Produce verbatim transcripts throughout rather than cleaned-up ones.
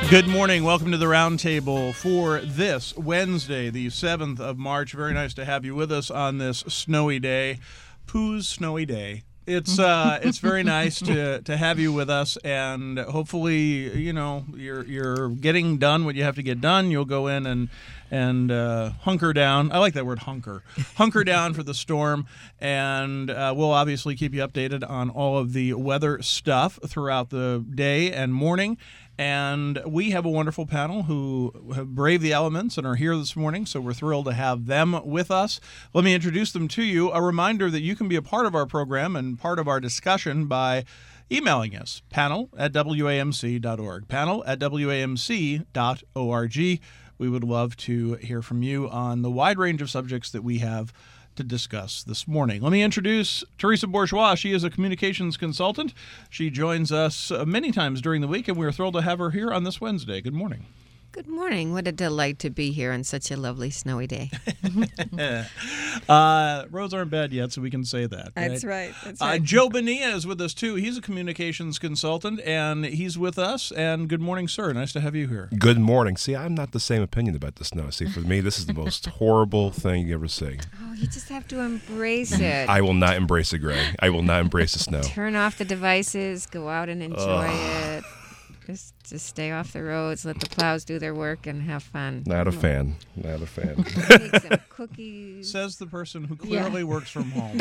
Good morning. Welcome to the Roundtable for this Wednesday, the seventh of March. Very nice to have you with us on this snowy day. Pooh's snowy day. It's uh, it's very nice to, to have you with us, and hopefully, you know, you're you're getting done what you have to get done. You'll go in and and uh, hunker down. I like that word, hunker. Hunker down for the storm, and uh, we'll obviously keep you updated on all of the weather stuff throughout the day and morning. And we have a wonderful panel who have braved the elements and are here this morning, so we're thrilled to have them with us. Let me introduce them to you. A reminder that you can be a part of our program and part of our discussion by emailing us, panel at W A M C dot org, panel at W A M C dot org. We would love to hear from you on the wide range of subjects that we have to discuss this morning. Let me introduce Teresa Bourgeois. She is a communications consultant. She joins us uh, many times during the week, and we're thrilled to have her here on this Wednesday. Good morning. Good morning. What a delight to be here on such a lovely snowy day. uh, roads aren't bad yet, so we can say that. Right? That's right. That's Uh, right. Joe Bonilla is with us, too. He's a communications consultant, and he's with us. And good morning, sir. Nice to have you here. Good morning. See, I'm not the same opinion about the snow. See, for me, this is the most horrible thing you ever see. Oh, you just have to embrace it. I will not embrace it, Gray. I will not embrace the snow. Turn off the devices. Go out and enjoy it. Just, just stay off the roads. Let the plows do their work and have fun. Not a fan. Not a fan. Make some cookies. Says the person who clearly Yeah. works from home.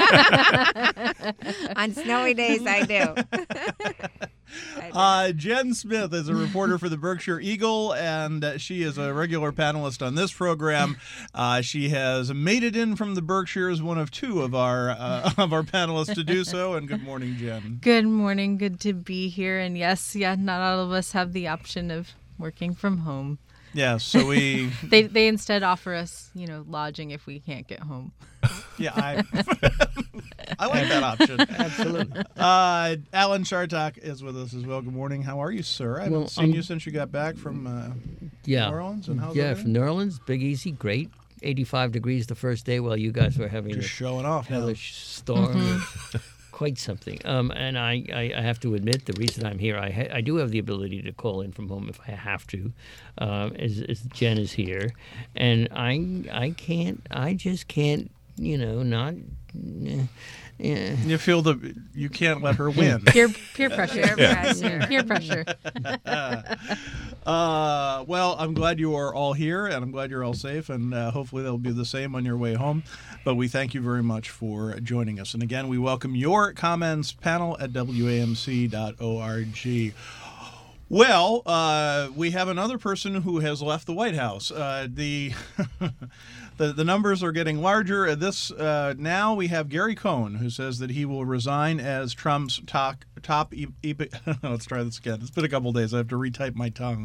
On snowy days, I do. I do. Uh, Jen Smith is a reporter for the Berkshire Eagle, and uh, she is a regular panelist on this program. Uh, she has made it in from the Berkshires, one of two of our uh, of our panelists to do so. And good morning, Jen. Good morning. Good to be here. And yes, yeah, not all of us have the option of working from home. Yes, so we They they instead offer us, you know, lodging if we can't get home. yeah I I like that option. Absolutely. Uh, Alan Chartock is with us as well. Good morning. How are you, sir? I haven't Well, seen I'm- you since you got back from uh, Yeah. New Orleans. And how's yeah, everything? from New Orleans, Big Easy, great. eighty-five degrees the first day while you guys were having Just a showing off now. hellish storm. Quite something. Um, and I, I, I have to admit, the reason I'm here, I, ha- I do have the ability to call in from home if I have to, uh, as, as Jen is here. And I, I can't, I just can't, you know, not... eh, yeah. You feel the you can't let her win. Peer peer pressure. Peer pressure. Peer pressure. Uh, well, I'm glad you are all here, and I'm glad you're all safe, and uh, hopefully they'll be the same on your way home. But we thank you very much for joining us. And again, we welcome your comments, panel at W A M C dot org. Well, uh, we have another person who has left the White House. Uh, the, the the numbers are getting larger. This uh, now we have Gary Cohn, who says that he will resign as Trump's top top. E- e- let's try this again. It's been a couple days. I have to retype my tongue.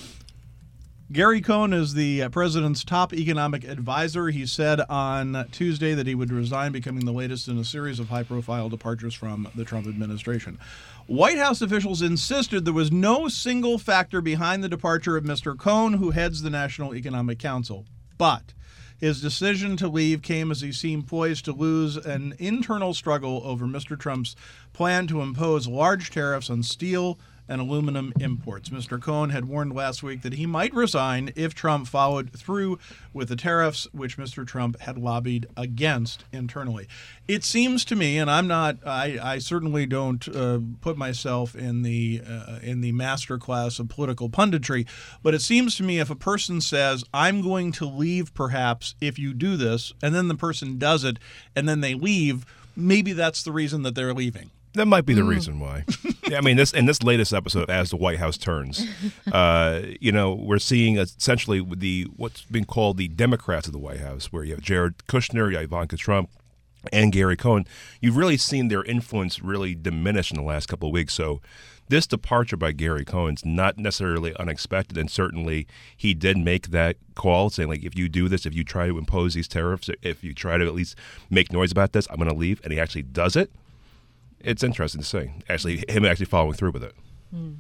Gary Cohn is the uh, president's top economic advisor. He said on Tuesday that he would resign, becoming the latest in a series of high-profile departures from the Trump administration. White House officials insisted there was no single factor behind the departure of Mister Cohn, who heads the National Economic Council. But his decision to leave came as he seemed poised to lose an internal struggle over Mister Trump's plan to impose large tariffs on steel and aluminum imports. Mister Cohn had warned last week that he might resign if Trump followed through with the tariffs, which Mister Trump had lobbied against internally. It seems to me, and I'm not, I, I certainly don't uh, put myself in the uh, in the master class of political punditry, but it seems to me if a person says, I'm going to leave perhaps if you do this, and then the person does it, and then they leave, maybe that's the reason that they're leaving. That might be the reason why. Yeah, I mean, this in this latest episode, As the White House Turns, uh, you know, we're seeing essentially the what's been called the Democrats of the White House, where you have Jared Kushner, you have Ivanka Trump, and Gary Cohn. You've really seen their influence really diminish in the last couple of weeks. So this departure by Gary Cohn's not necessarily unexpected, and certainly he did make that call saying, like, if you do this, if you try to impose these tariffs, if you try to at least make noise about this, I'm going to leave, and he actually does it. It's interesting to see, actually, him actually following through with it. Mm.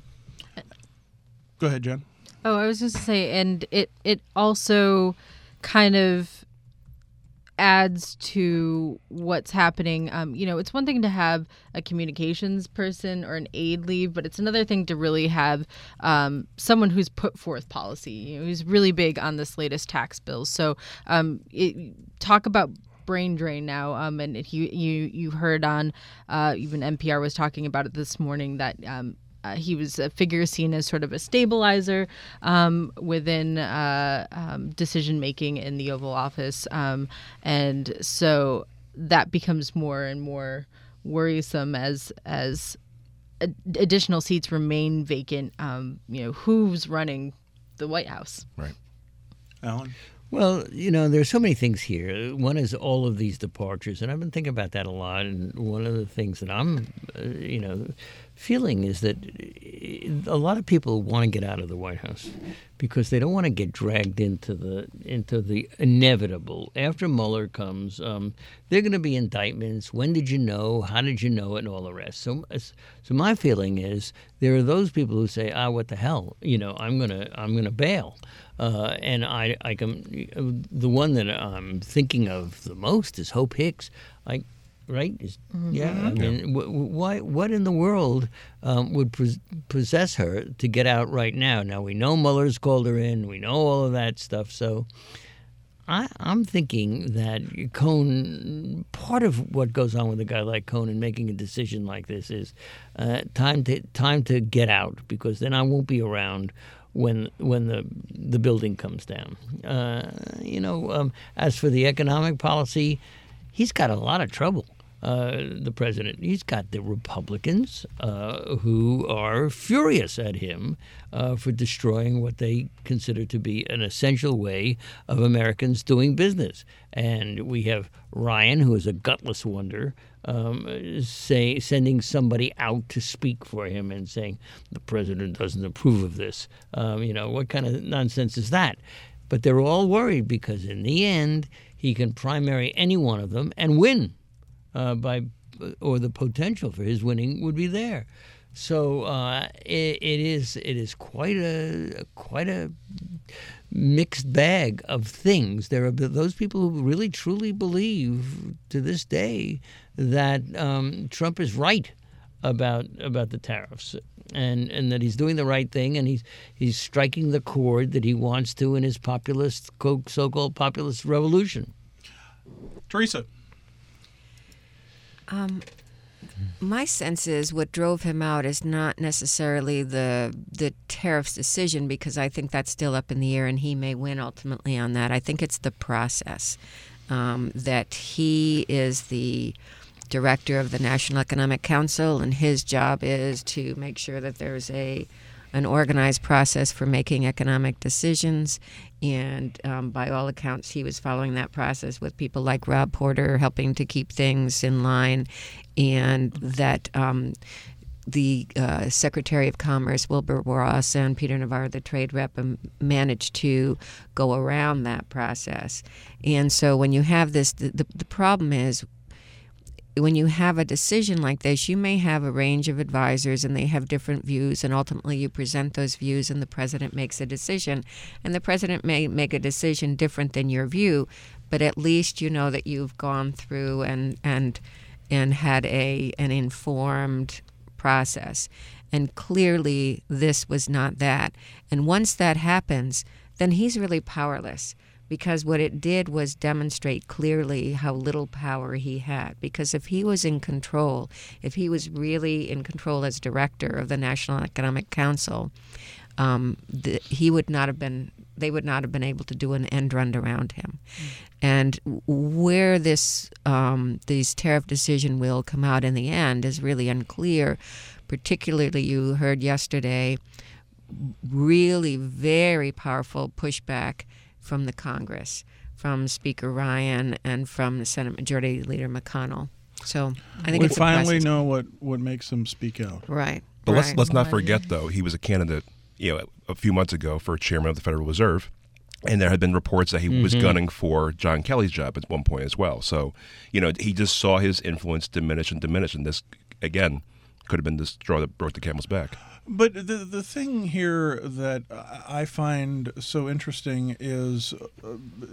Go ahead, Jen. Oh, I was just to say, and it it also kind of adds to what's happening. Um, you know, it's one thing to have a communications person or an aide leave, but it's another thing to really have um, someone who's put forth policy, you know, who's really big on this latest tax bills. So um, it, talk about brain drain now. Um, and you you you heard on uh, even N P R was talking about it this morning that um, uh, he was a figure seen as sort of a stabilizer um, within uh, um, decision making in the Oval Office, um, and so that becomes more and more worrisome as as additional seats remain vacant. Um, you know, who's running the White House? Right. Alan? Well, you know, there's so many things here. One is all of these departures, and I've been thinking about that a lot. And one of the things that I'm, uh, you know, feeling is that a lot of people want to get out of the White House because they don't want to get dragged into the into the inevitable. After Mueller comes, um, there are going to be indictments. When did you know? How did you know it? And all the rest. So, so my feeling is there are those people who say, "Ah, what the hell? You know, I'm gonna I'm gonna bail." Uh, and I, I can, the one that I'm thinking of the most is Hope Hicks. I, right? Is, mm-hmm. Yeah. I mean, w- why? What in the world um, would pos- possess her to get out right now? Now we know Mueller's called her in. We know all of that stuff. So, I, I'm thinking that Cohn. Part of what goes on with a guy like Cohn in making a decision like this is uh, time to time to get out, because then I won't be around when when the the building comes down. Uh, you know, um, as for the economic policy, he's got a lot of trouble, uh, the president. He's got the Republicans uh, who are furious at him uh, for destroying what they consider to be an essential way of Americans doing business. And we have Ryan, who is a gutless wonder, Um, say, sending somebody out to speak for him and saying the president doesn't approve of this. Um, you know, what kind of nonsense is that? But they're all worried because in the end, he can primary any one of them and win uh, by, or the potential for his winning would be there. So uh, it, it is it is quite a quite a mixed bag of things. There are those people who really truly believe to this day that um, Trump is right about about the tariffs, and, and that he's doing the right thing, and he's he's striking the chord that he wants to in his populist so-called populist revolution. Teresa. Um, my sense is what drove him out is not necessarily the the tariffs decision, because I think that's still up in the air, and he may win ultimately on that. I think it's the process, um, that he is the director of the National Economic Council, and his job is to make sure that there's a an organized process for making economic decisions. And um, by all accounts, he was following that process with people like Rob Porter helping to keep things in line, and that um, the uh, Secretary of Commerce, Wilbur Ross, and Peter Navarro, the trade rep, um, managed to go around that process. And so when you have this, the, the, the problem is, when you have a decision like this, you may have a range of advisors and they have different views, and ultimately you present those views and the president makes a decision. And the president may make a decision different than your view, but at least you know that you've gone through and and and had a an informed process. And clearly this was not that. And once that happens, then he's really powerless, because what it did was demonstrate clearly how little power he had. Because if he was in control, if he was really in control as director of the National Economic Council, um, the, he would not have been, they would not have been able to do an end run around him. Mm. And where this um, these tariff decision will come out in the end is really unclear. Particularly, you heard yesterday, really very powerful pushback from the Congress, from Speaker Ryan and from the Senate Majority Leader McConnell. So I think we it's finally impressive. know what, what makes him speak out. Right. But right. let's let's not forget, though, he was a candidate, you know, a few months ago for chairman of the Federal Reserve, and there had been reports that he mm-hmm. was gunning for John Kelly's job at one point as well. So, you know, he just saw his influence diminish and diminish, and this, again, could have been the straw that broke the camel's back. But the the thing here that I find so interesting is uh,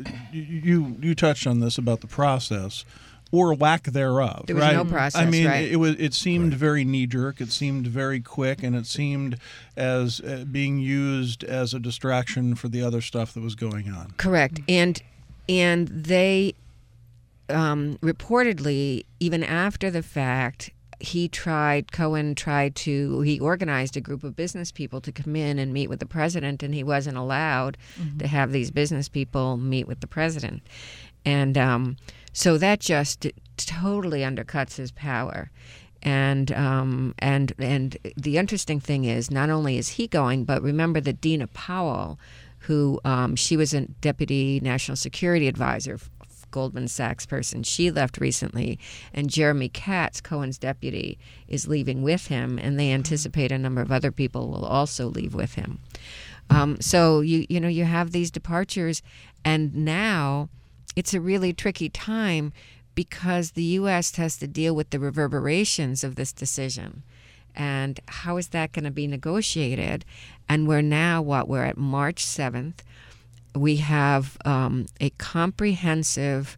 you you touched on this about the process or lack thereof. There was right? no process. I mean, right? it, it was it seemed very knee jerk. It seemed very quick, and it seemed as uh, being used as a distraction for the other stuff that was going on. Correct, and and they um, reportedly, even after the fact, he tried, Cohen tried to, he organized a group of business people to come in and meet with the president, and he wasn't allowed mm-hmm. to have these business people meet with the president. And um, so that just totally undercuts his power. And um, and and the interesting thing is, not only is he going, but remember that Dina Powell, who um, she was a deputy national security advisor, Goldman Sachs person, she left recently, and Jeremy Katz, Cohen's deputy, is leaving with him, and they anticipate a number of other people will also leave with him. Um, so you you know you have these departures, and now it's a really tricky time because the U S has to deal with the reverberations of this decision. And how is that going to be negotiated? And we're now, what, we're at March seventh. We have um, a comprehensive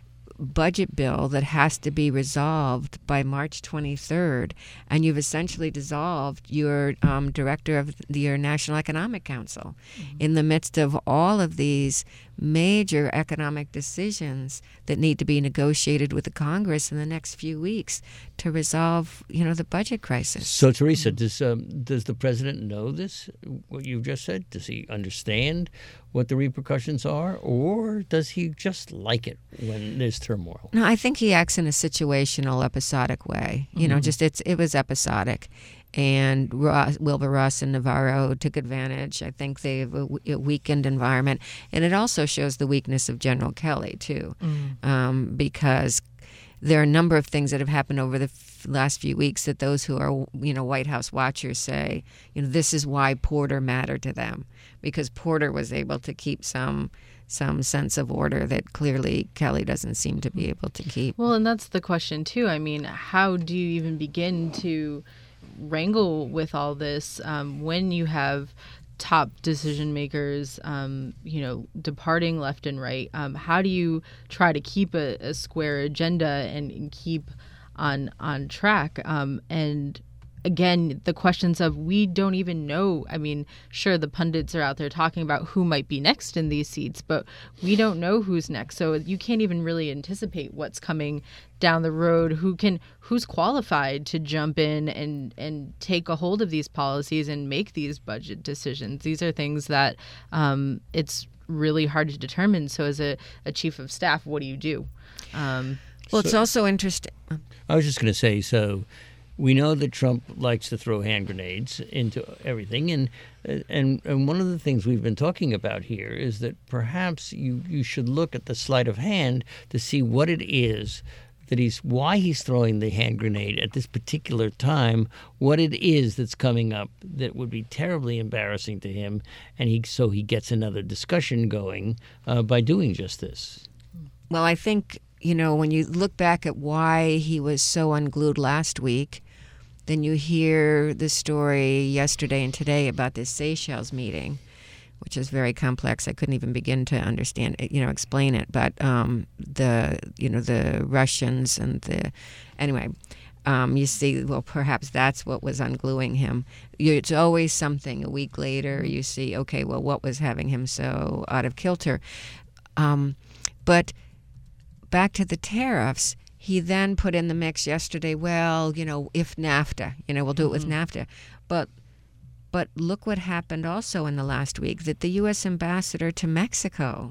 budget bill that has to be resolved by March twenty-third, and you've essentially dissolved your um, director of the, your National Economic Council mm-hmm. in the midst of all of these major economic decisions that need to be negotiated with the Congress in the next few weeks to resolve, you know, the budget crisis. So, Teresa, does um, does the president know this, what you just said? Does he understand what the repercussions are, or does he just like it when there's turmoil? No, I think he acts in a situational, episodic way. You mm-hmm. know, just it's it was episodic. And Ross, Wilbur Ross and Navarro took advantage. I think they have a, a weakened environment. And it also shows the weakness of General Kelly, too, mm. um, because there are a number of things that have happened over the f- last few weeks that those who are, you know, White House watchers say, you know, this is why Porter mattered to them, because Porter was able to keep some some sense of order that clearly Kelly doesn't seem to be able to keep. Well, and that's the question, too. I mean, how do you even begin to wrangle with all this um, when you have top decision makers, um, you know, departing left and right? Um, how do you try to keep a, a square agenda and, and keep on on track? Um, and again, the questions of we don't even know. I mean, sure, the pundits are out there talking about who might be next in these seats, but we don't know who's next. So you can't even really anticipate what's coming down the road, who can, who's qualified to jump in and, and take a hold of these policies and make these budget decisions. These are things that um, it's really hard to determine. So as a, a chief of staff, what do you do? Um, well, so, it's also interesting. I was just going to say, so we know that Trump likes to throw hand grenades into everything, and and and one of the things we've been talking about here is that perhaps you, you should look at the sleight of hand to see what it is that he's why he's throwing the hand grenade at this particular time, what it is that's coming up that would be terribly embarrassing to him, and he so he gets another discussion going uh, by doing just this. Well, I think, you know, when you look back at why he was so unglued last week, then you hear the story yesterday and today about this Seychelles meeting, which is very complex. I couldn't even begin to understand it, you know, explain it. But um, the, you know, the Russians and the, anyway, um, you see, well, perhaps that's what was ungluing him. It's always something. A week later, you see, okay, well, what was having him so out of kilter? Um, but back to the tariffs. He then put in the mix yesterday, well, you know, if NAFTA, you know, we'll do it with mm-hmm. NAFTA. But but look what happened also in the last week, that the U S ambassador to Mexico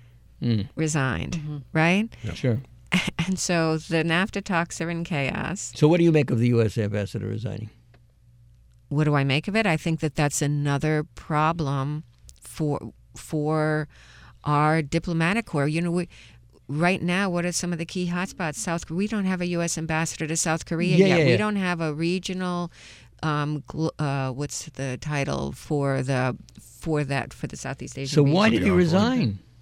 mm. resigned, mm-hmm. right? Yeah. Sure. And so the NAFTA talks are in chaos. So what do you make of the U S ambassador resigning? What do I make of it? I think that that's another problem for for our diplomatic corps. You know, we... Right now, what are some of the key hotspots? South Korea. We don't have a U S ambassador to South Korea yeah, yet. Yeah, we yeah. don't have a regional. Um, uh, what's the title for the for that for the Southeast Asian? So region? why did he resign?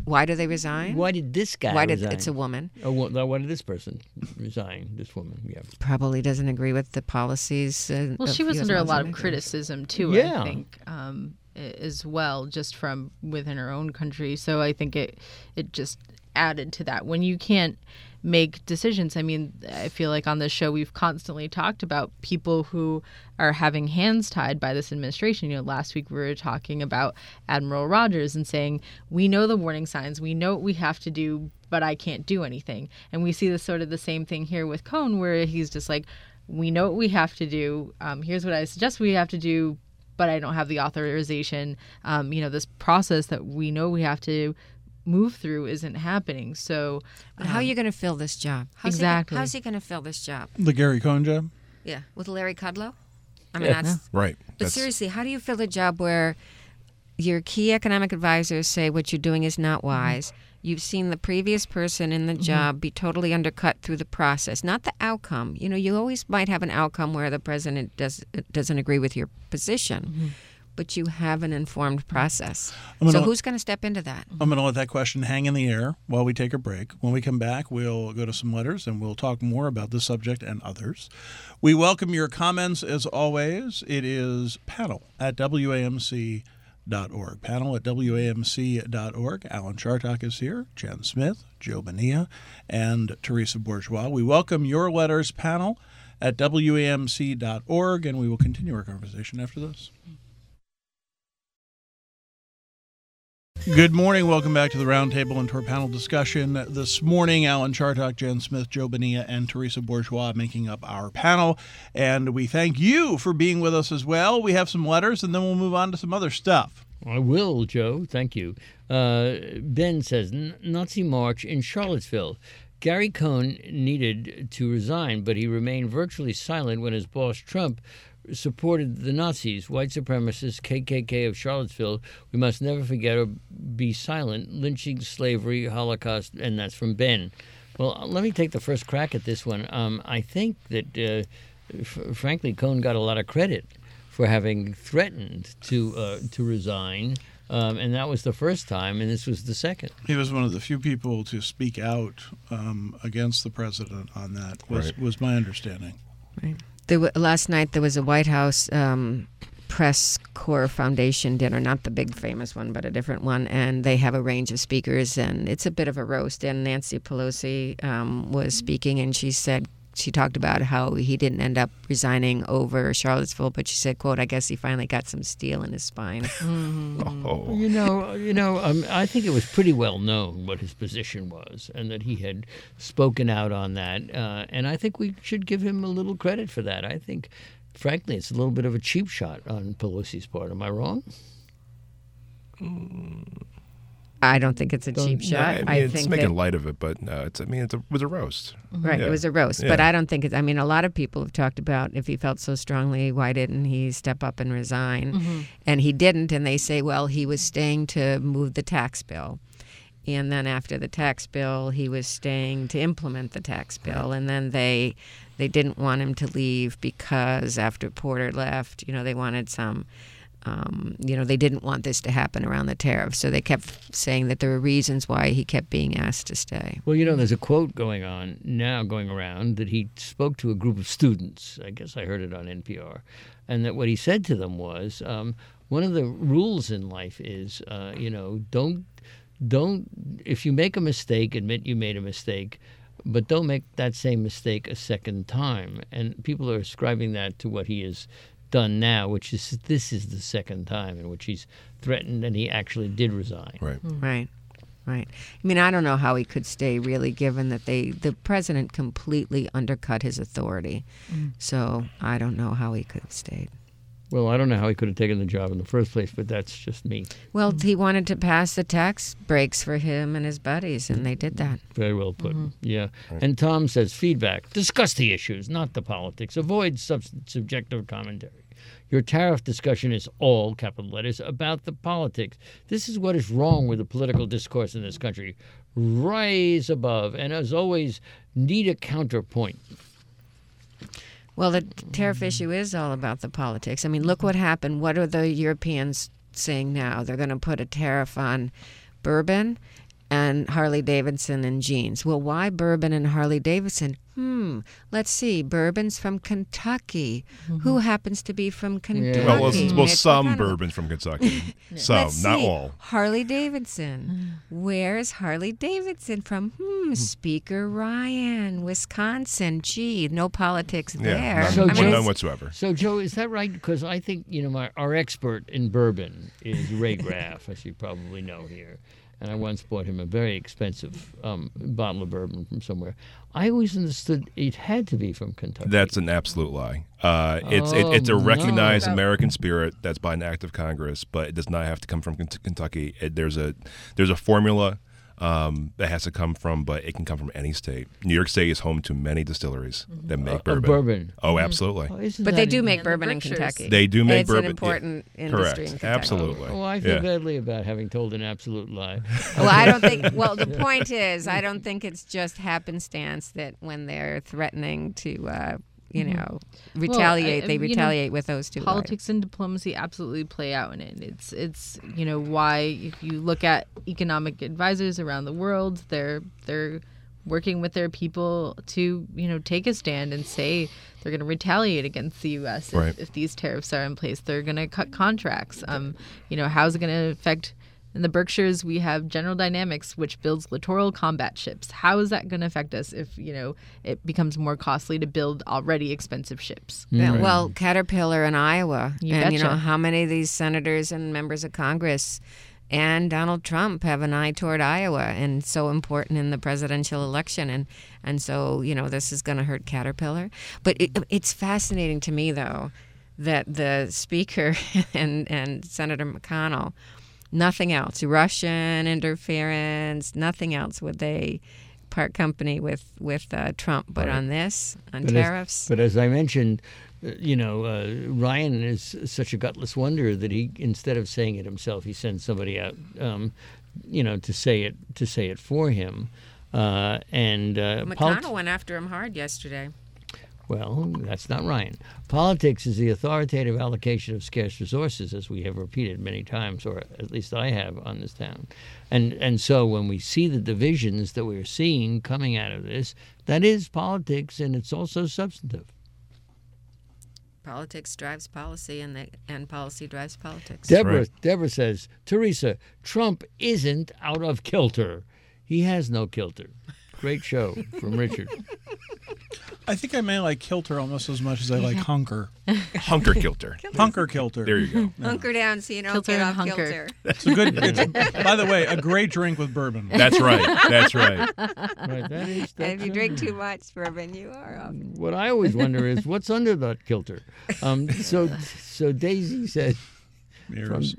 Why do they resign? Why did this guy Why did resign? it's a woman? Oh, well, why did this person resign? This woman, yeah. Probably doesn't agree with the policies. Uh, Well, of she was U S under a laws lot and of regulations. criticism too. Yeah. I think um, a- as well, just from within her own country. So I think it it just added to that. When you can't make decisions, I mean, I feel like on this show we've constantly talked about people who are having hands tied by this administration. You know, last week we were talking about Admiral Rogers and saying, we know the warning signs, we know what we have to do, but I can't do anything. And we see this sort of the same thing here with Cohn, where he's just like, we know what we have to do. Um, here's what I suggest we have to do, but I don't have the authorization. Um, you know, this process that we know we have to move through isn't happening. So But how are you going to fill this job? How's Exactly. He, how's he going to fill this job? The Gary Cohn job? Yeah, with Larry Kudlow? I mean, Yeah. that's. Right. But That's- seriously, how do you fill a job where your key economic advisors say what you're doing is not wise? You've seen the previous person in the job be totally undercut through the process, not the outcome. You know, you always might have an outcome where the president does, doesn't agree with your position, but you have an informed process. I'm So gonna- who's going to step into that? I'm going to let that question hang in the air while we take a break. When we come back, we'll go to some letters and we'll talk more about this subject and others. We welcome your comments as always. It is panel at W A M C dot org. Panel at W A M C dot org. Alan Chartock is here, Jen Smith, Joe Bonilla, and Teresa Bourgeois. We welcome your letters, panel at W A M C dot org, and we will continue our conversation after this. Good morning. Welcome back to the Roundtable and to our panel discussion. This morning, Alan Chartock, Jen Smith, Joe Bonilla, and Teresa Bourgeois making up our panel. And we thank you for being with us as well. We have some letters, and then we'll move on to some other stuff. I will, Joe. Thank you. Uh, Ben says, "N- Nazi march in Charlottesville. Gary Cohn needed to resign, but he remained virtually silent when his boss, Trump, supported the Nazis, white supremacists, K K K of Charlottesville. We must never forget or be silent. Lynching, slavery, Holocaust," and that's from Ben. Well, let me take the first crack at this one. Um, I think that, uh, f- frankly, Cohn got a lot of credit for having threatened to uh, to resign, um, and that was the first time, and this was the second. He was one of the few people to speak out um, against the president on that, was, Right. was my understanding. Right. There w- last night there was a White House um, Press Corps Foundation dinner, not the big famous one, but a different one, and they have a range of speakers, and it's a bit of a roast. And Nancy Pelosi um, was speaking, and she said, she talked about how he didn't end up resigning over Charlottesville, but she said, quote, "I guess he finally got some steel in his spine." Oh. You know, you know. Um, I think it was pretty well known what his position was, and that he had spoken out on that. Uh, and I think we should give him a little credit for that. I think, frankly, it's a little bit of a cheap shot on Pelosi's part. Am I wrong? I don't think it's a cheap No, shot. I mean, I it's think making that, light of it, but no, it's. I mean, it's a, it was a roast. right, Yeah. it was a roast, but Yeah. I don't think it's. I mean, a lot of people have talked about if he felt so strongly, why didn't he step up and resign? And he didn't, and they say, well, he was staying to move the tax bill. And then after the tax bill, he was staying to implement the tax bill. And then they they didn't want him to leave because after Porter left, you know, they wanted some, um, you know, they didn't want this to happen around the tariffs. So they kept saying that there were reasons why he kept being asked to stay. Well, you know, there's a quote going on now, going around, that he spoke to a group of students. I guess I heard it on N P R. And that what he said to them was, um, one of the rules in life is, uh, you know, don't, don't, if you make a mistake, admit you made a mistake, but don't make that same mistake a second time. And people are ascribing that to what he has done now, which is this is the second time in which he's threatened and he actually did resign. Right. Right, right. I mean, I don't know how he could stay, really, given that they the president completely undercut his authority. So I don't know how he could have stayed. Well, I don't know how he could have taken the job in the first place, but that's just me. Well, he wanted to pass the tax breaks for him and his buddies, and they did that. Very well put. Yeah. And Tom says feedback. Discuss the issues, not the politics. Avoid sub- subjective commentary. Your tariff discussion is all, capital letters, about the politics. This is what is wrong with the political discourse in this country. Rise above, and as always, need a counterpoint. Well, the tariff issue is all about the politics. I mean, look what happened. What are the Europeans saying now? They're going to put a tariff on bourbon and Harley Davidson and jeans. Well, why bourbon and Harley Davidson? Hmm, let's see. Bourbon's from Kentucky. Mm-hmm. Who happens to be from Kentucky? Well, well, well Mitch some McConnell. bourbon from Kentucky. Some, Let's not see. all. Harley Davidson. Where's Harley Davidson from? Hmm, Speaker Ryan, Wisconsin. Gee, no politics there. Yeah, none, So I mean, Joe- none whatsoever. So, Joe, is that right? Because I think, you know, my, our expert in bourbon is Ray Graff, as you probably know here. And I once bought him a very expensive um, bottle of bourbon from somewhere. I always understood it had to be from Kentucky. That's an absolute lie. Uh, it's it, Oh, it's a no. recognized American spirit that's by an act of Congress, but it does not have to come from Kent- Kentucky. It, there's a there's a formula um, that has to come from, but it can come from any state. New York State is home to many distilleries that make Uh, bourbon. bourbon. Oh, absolutely. Oh, isn't But they that do in- make And the bourbon in Berkshires. Kentucky. They do make it's bourbon. an important yeah. industry Correct. in Kentucky. Absolutely. Oh, I feel Yeah. badly about having told an absolute lie. Well, I don't think. Well, the point is, I don't think it's just happenstance that when they're threatening to, uh, you know, retaliate, I- they you know, retaliate with those two. Politics and diplomacy absolutely play out in it. It's it's you know why if you look at economic advisors around the world, they're they're working with their people to you know take a stand and say they're going to retaliate against the U S if, Right. if these tariffs are in place. They're going to cut contracts. Um, you know how's it going to affect? In the Berkshires, we have General Dynamics, which builds littoral combat ships. How is that going to affect us if you know it becomes more costly to build already expensive ships? Yeah, well, Caterpillar in Iowa, You and you know betcha. how many of these senators and members of Congress and Donald Trump have an eye toward Iowa, and so important in the presidential election, and and so you know this is going to hurt Caterpillar. But it, it's fascinating to me though that the Speaker and and Senator McConnell. Nothing else. Russian interference. Nothing else would they part company with with uh, Trump. But Right. on this, on But tariffs, As, but as I mentioned, uh, you know, uh, Ryan is such a gutless wonder that he, instead of saying it himself, he sends somebody out, um, you know, to say it to say it for him. Uh, and uh, McConnell polit- went after him hard yesterday. Well, that's not Ryan. Politics is the authoritative allocation of scarce resources, as we have repeated many times, or at least I have on this town. And and so when we see the divisions that we're seeing coming out of this, that is politics, and it's also substantive. Politics drives policy, and the, and policy drives politics. Deborah, right. Deborah says, Teresa, Trump isn't out of kilter. He has no kilter. Great show from Richard. I think I may like kilter almost as much as I like hunker. Hunker kilter. Hunker kilter. There you go. Hunker down so you don't Kilter get and off hunker. kilter. It's a good. It's, by the way, a great drink with bourbon. That's right. That's right. Right, that is, And if that's, you uh, drink too much bourbon, you are off. What I always wonder is what's under that kilter. Um, so, so Daisy said, Mirrors.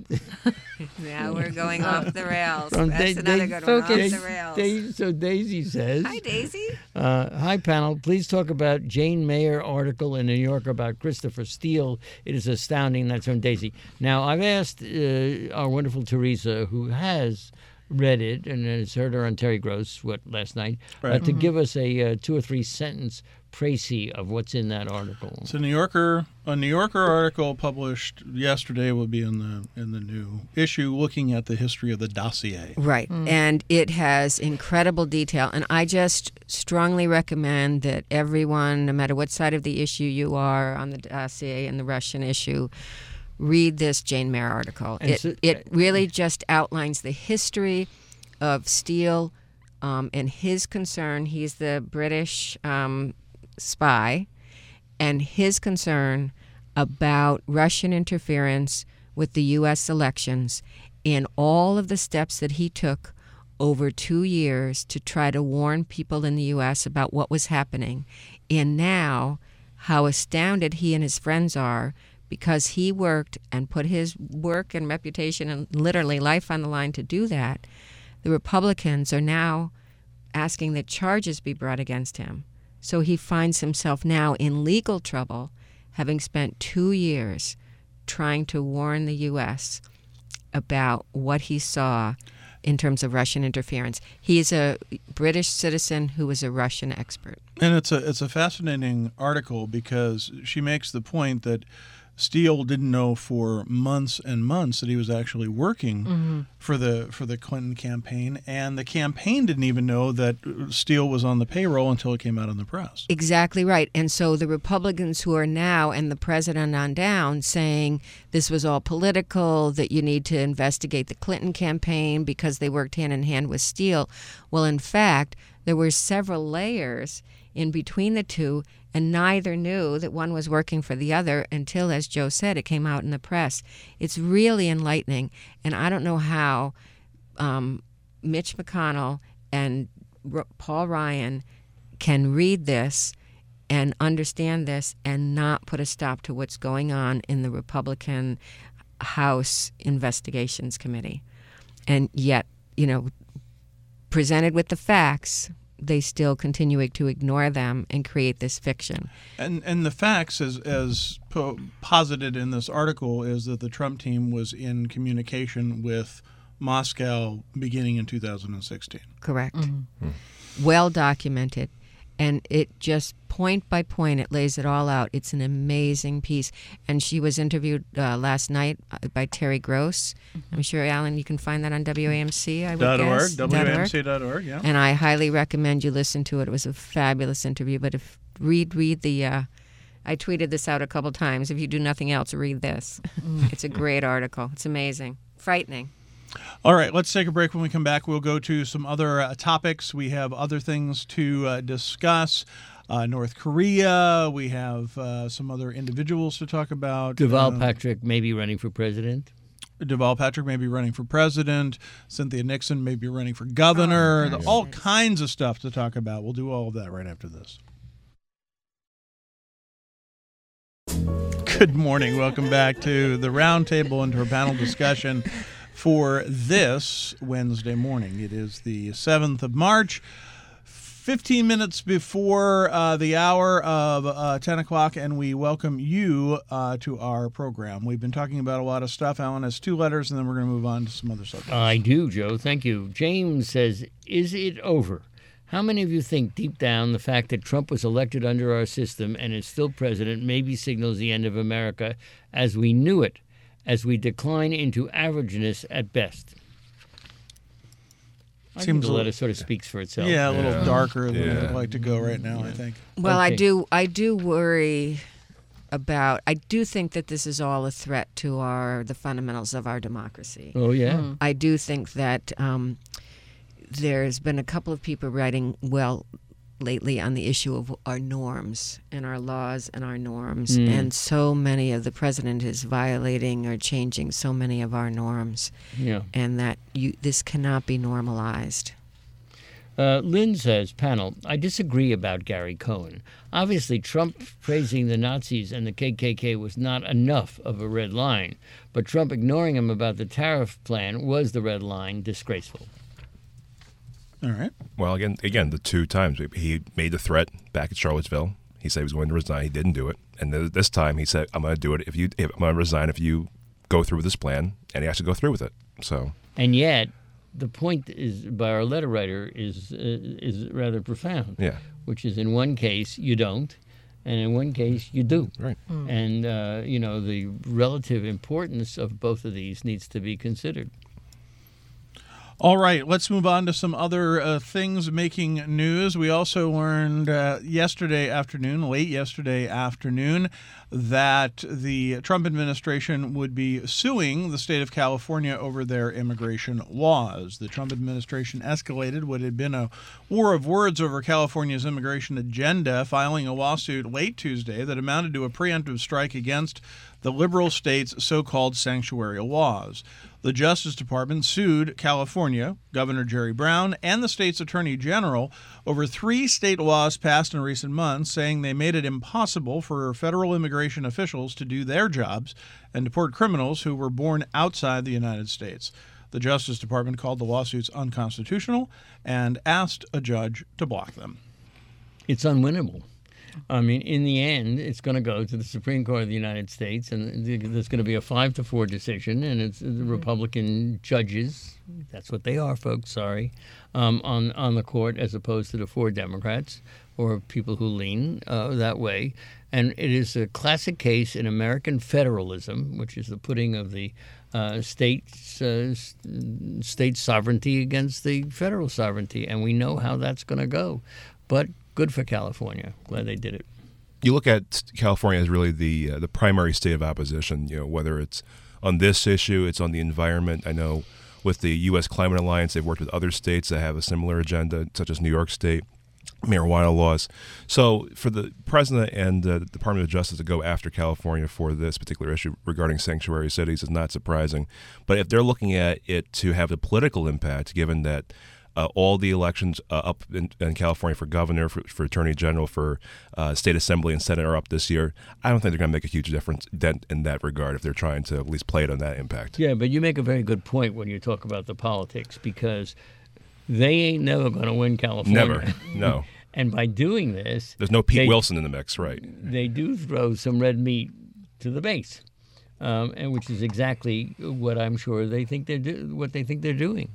Now we're going off the rails. From That's Da- another Da- good one. Off Daisy, the rails. Daisy, so Daisy says, Hi, Daisy. Uh, hi, panel. Please talk about Jane Mayer article in New Yorker about Christopher Steele. It is astounding. That's from Daisy. Now, I've asked uh, our wonderful Teresa, who has read it and has heard her on Terry Gross what last night, uh, Right. to give us a uh, two or three sentence précis of what's in that article. It's a New Yorker, a New Yorker article published yesterday will be in the in the new issue, looking at the history of the dossier. Right. And it has incredible detail. And I just strongly recommend that everyone, no matter what side of the issue you are on the dossier and the Russian issue, read this Jane Mayer article. And It, so- it really just outlines the history of Steele um, and his concern. He's the British um, spy, and his concern about Russian interference with the U S elections and all of the steps that he took over two years to try to warn people in the U S about what was happening. And now, how astounded he and his friends are because he worked and put his work and reputation and literally life on the line to do that. The Republicans are now asking that charges be brought against him. So he finds himself now in legal trouble, having spent two years trying to warn the U S about what he saw in terms of Russian interference. He is a British citizen who is a Russian expert. And it's a it's a fascinating article because she makes the point that Steele didn't know for months and months that he was actually working Mm-hmm. for the for the Clinton campaign, and the campaign didn't even know that Steele was on the payroll until it came out in the press. Exactly right. And so the Republicans who are now, and the president on down, saying this was all political, that you need to investigate the Clinton campaign because they worked hand in hand with Steele. Well, in fact, there were several layers in between the two, and neither knew that one was working for the other until, as Joe said, it came out in the press. It's really enlightening, and I don't know how um, Mitch McConnell and R- Paul Ryan can read this and understand this and not put a stop to what's going on in the Republican House Investigations Committee. And yet, you know, presented with the facts, they still continue to ignore them and create this fiction. And and the facts, as as po- posited in this article, is that the Trump team was in communication with Moscow beginning in two thousand sixteen. Correct. Mm-hmm. Well documented. And it just, point by point, it lays it all out. It's an amazing piece. And she was interviewed uh, last night by Terry Gross. Mm-hmm. I'm sure, Alan, you can find that on W A M C, I would Dot guess. org, W A M C dot org, yeah. And I highly recommend you listen to it. It was a fabulous interview. But if read, read the... Uh, I tweeted this out a couple times. If you do nothing else, read this. It's a great article. It's amazing. Frightening. All right, let's take a break. When we come back, we'll go to some other uh, topics. We have other things to uh, discuss. Uh, North Korea. We have uh, some other individuals to talk about. Deval uh, Patrick may be running for president. Deval Patrick may be running for president. Cynthia Nixon may be running for governor. Oh, all kinds of stuff to talk about. We'll do all of that right after this. Good morning. Welcome back to the Roundtable and to our panel discussion for this Wednesday morning. It is the seventh of March, fifteen minutes before uh, the hour of uh, ten o'clock, and we welcome you uh, to our program. We've been talking about a lot of stuff. Alan has two letters, and then we're going to move on to some other subjects. I do, Joe. Thank you. James says, is it over? How many of you think deep down the fact that Trump was elected under our system and is still president maybe signals the end of America as we knew it, as we decline into averageness at best? I Seems think the a letter little- sort of speaks for itself. Yeah, a little Yeah. darker than Yeah. I'd like to go right now, I think. Well, I Okay. do. I do worry about. I do think that this is all a threat to our the fundamentals of our democracy. Oh, yeah. I do think that um, there's been a couple of people writing well lately on the issue of our norms and our laws and our norms, Mm. and so many of the president is violating or changing so many of our norms, Yeah. and that you this cannot be normalized. Uh, Lynn says, panel, I disagree about Gary Cohn. Obviously, Trump praising the Nazis and the K K K was not enough of a red line, but Trump ignoring him about the tariff plan was the red line, disgraceful. All right. Well, again, again, the two times he made the threat back at Charlottesville. He said he was going to resign. He didn't do it, and th- this time he said, "I'm going to do it if you. If, I'm going to resign if you go through with this plan," and he has to go through with it. So, And yet, the point is by our letter writer is uh, is rather profound, yeah, which is in one case you don't, and in one case you do. right. And, uh, you know, the relative importance of both of these needs to be considered. All right, let's move on to some other uh, things making news. We also learned uh, yesterday afternoon, late yesterday afternoon, that the Trump administration would be suing the state of California over their immigration laws. The Trump administration escalated what had been a war of words over California's immigration agenda, filing a lawsuit late Tuesday that amounted to a preemptive strike against the liberal state's so-called sanctuary laws. The Justice Department sued California, Governor Jerry Brown, and the state's attorney general over three state laws passed in recent months, saying they made it impossible for federal immigration officials to do their jobs and deport criminals who were born outside the United States. The Justice Department called the lawsuits unconstitutional and asked a judge to block them. It's unwinnable. I mean, in the end, it's going to go to the Supreme Court of the United States, and there's going to be a five to four decision, and it's the Republican judges. That's what they are, folks. Sorry, um, on on the court, as opposed to the four Democrats or people who lean uh, that way. And it is a classic case in American federalism, which is the putting of the uh, states, uh, state sovereignty against the federal sovereignty, and we know how that's going to go. But good for California. Glad they did it. You look at California as really the uh, the primary state of opposition. You know, whether it's on this issue, it's on the environment. I know with the U S Climate Alliance, they've worked with other states that have a similar agenda, such as New York State, marijuana laws. So for the president and the Department of Justice to go after California for this particular issue regarding sanctuary cities is not surprising. But if they're looking at it to have a political impact, given that Uh, all the elections uh, up in, in California for governor, for, for attorney general, for uh, state assembly and senate are up this year, I don't think they're going to make a huge difference dent in that regard if they're trying to at least play it on that impact. Yeah, but you make a very good point when you talk about the politics, because they ain't never going to win California. Never, no. And by doing this, there's no Pete they, Wilson in the mix, right? They do throw some red meat to the base, um, and which is exactly what I'm sure they think they're do- what they think they're doing.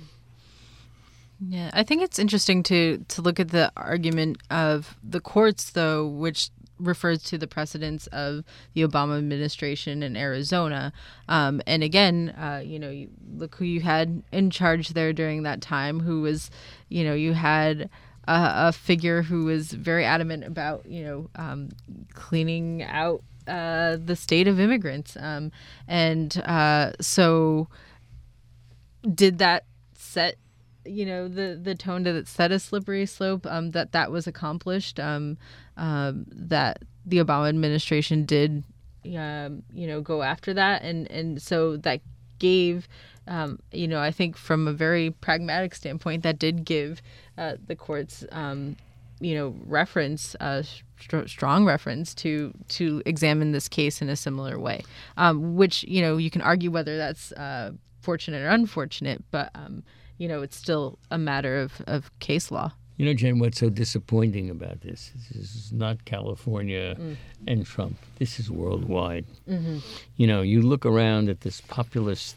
Yeah, I think it's interesting to to look at the argument of the courts, though, which refers to the precedents of the Obama administration in Arizona. Um, and again, uh, you know, you look who you had in charge there during that time, who was, you know, you had a, a figure who was very adamant about, you know, um, cleaning out uh, the state of immigrants. Um, and uh, so did that set you know, the, the tone that set a slippery slope, um, that that was accomplished, um, um, that the Obama administration did, um, you know, go after that. And, and so that gave, um, you know, I think from a very pragmatic standpoint, that did give uh, the courts, um, you know, reference, uh, st- strong reference to to examine this case in a similar way, um, which, you know, you can argue whether that's uh, fortunate or unfortunate, but um you know, it's still a matter of, of case law. You know, Jen, what's so disappointing about this? This is not California mm. and Trump. This is worldwide. Mm-hmm. You know, you look around at this populist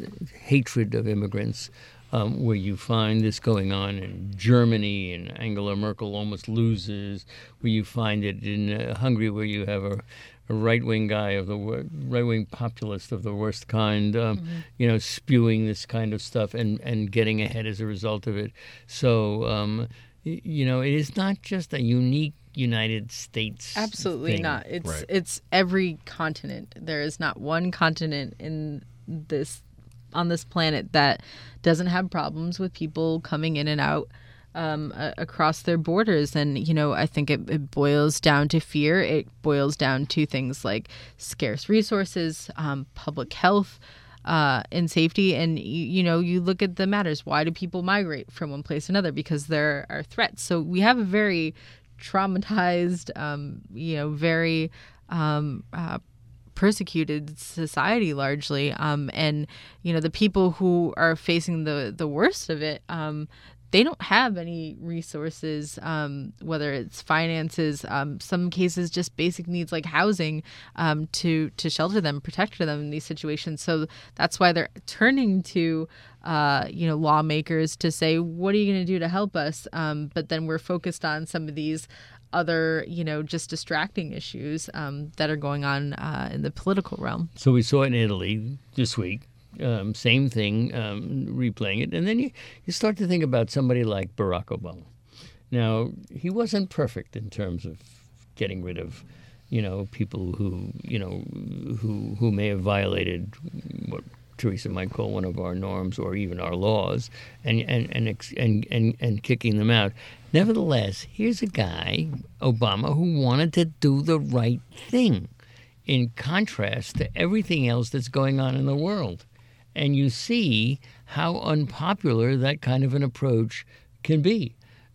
hatred of immigrants, um, where you find this going on in Germany, and Angela Merkel almost loses, where you find it in uh, Hungary, where you have a a right-wing guy of the right-wing populist of the worst kind, um, mm-hmm. you know, spewing this kind of stuff and, and getting ahead as a result of it. So, um, you know, it is not just a unique United States Absolutely thing. not. It's right. it's every continent. There is not one continent in this on this planet that doesn't have problems with people coming in and out Um, uh, across their borders. And, you know, I think it, it boils down to fear. It boils down to things like scarce resources, um, public health, uh, and safety. And, you, you know, you look at the matters. Why do people migrate from one place to another? Because there are threats. So we have a very traumatized, um, you know, very um, uh, persecuted society largely. Um, and, you know, the people who are facing the, the worst of it, um, they don't have any resources, um, whether it's finances, um, some cases just basic needs like housing, um, to to shelter them, protect them in these situations. So that's why they're turning to, uh, you know, lawmakers to say, what are you going to do to help us? Um, but then we're focused on some of these other, you know, just distracting issues um, that are going on uh, in the political realm. So we saw in Italy this week. Um, same thing, um, replaying it. And then you, you start to think about somebody like Barack Obama. Now, he wasn't perfect in terms of getting rid of, you know, people who, you know, who who may have violated what Teresa might call one of our norms or even our laws, and and and and and, and kicking them out. Nevertheless, here's a guy, Obama, who wanted to do the right thing, in contrast to everything else that's going on in the world. And you see how unpopular that kind of an approach can be.